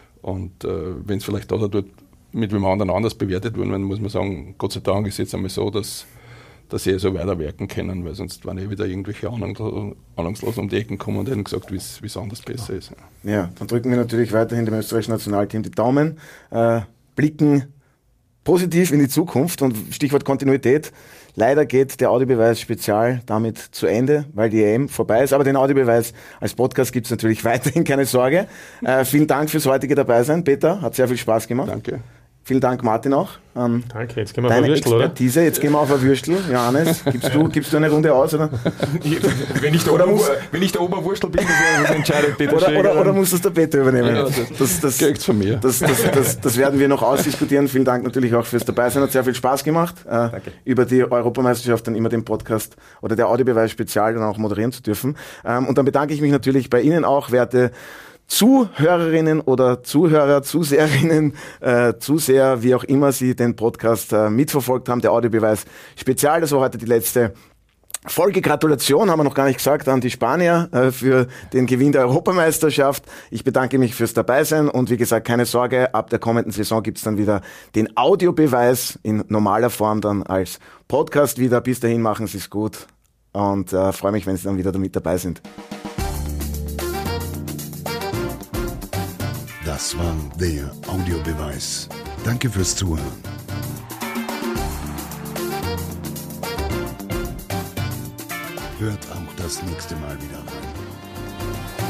wenn es vielleicht da oder dort mit wem anderen anders bewertet wurde, muss man sagen, Gott sei Dank ist es jetzt einmal so, dass sie so weiterwerken können, weil sonst waren wieder irgendwelche ahnungslos um die Ecken kommen und hätten gesagt, wie es anders besser ist. Ja, dann drücken wir natürlich weiterhin dem österreichischen Nationalteam die Daumen, blicken positiv in die Zukunft und Stichwort Kontinuität. Leider geht der Audiobeweis Spezial damit zu Ende, weil die EM vorbei ist. Aber den Audiobeweis als Podcast gibt es natürlich weiterhin, keine Sorge. Vielen Dank fürs heutige Dabeisein, Peter. Hat sehr viel Spaß gemacht. Danke. Vielen Dank, Martin, auch. Danke, jetzt gehen wir auf ein Deine Würstel, oder? Expertise, jetzt gehen wir auf ein Würstel. Johannes, gibst du eine Runde aus, oder? Wenn ich der Oberwurstel bin, das entscheidet Peter Schläger. Oder muss das der Peter übernehmen? Ja, das kriegt's von mir. Das werden wir noch ausdiskutieren. Vielen Dank natürlich auch fürs Dabeisein. Hat sehr viel Spaß gemacht, über die Europameisterschaft dann immer den Podcast oder der Audiobeweis Spezial dann auch moderieren zu dürfen. Und dann bedanke ich mich natürlich bei Ihnen auch, werte Zuhörerinnen oder Zuhörer, Zuseherinnen, Zuseher, wie auch immer Sie den Podcast mitverfolgt haben, der Audiobeweis Spezial. Das war heute die letzte Folge. Gratulation, haben wir noch gar nicht gesagt, an die Spanier für den Gewinn der Europameisterschaft. Ich bedanke mich fürs Dabeisein und wie gesagt, keine Sorge, ab der kommenden Saison gibt's dann wieder den Audiobeweis in normaler Form dann als Podcast wieder. Bis dahin machen Sie es gut und freue mich, wenn Sie dann wieder damit dabei sind. Das war der Audiobeweis. Danke fürs Zuhören. Hört auch das nächste Mal wieder rein.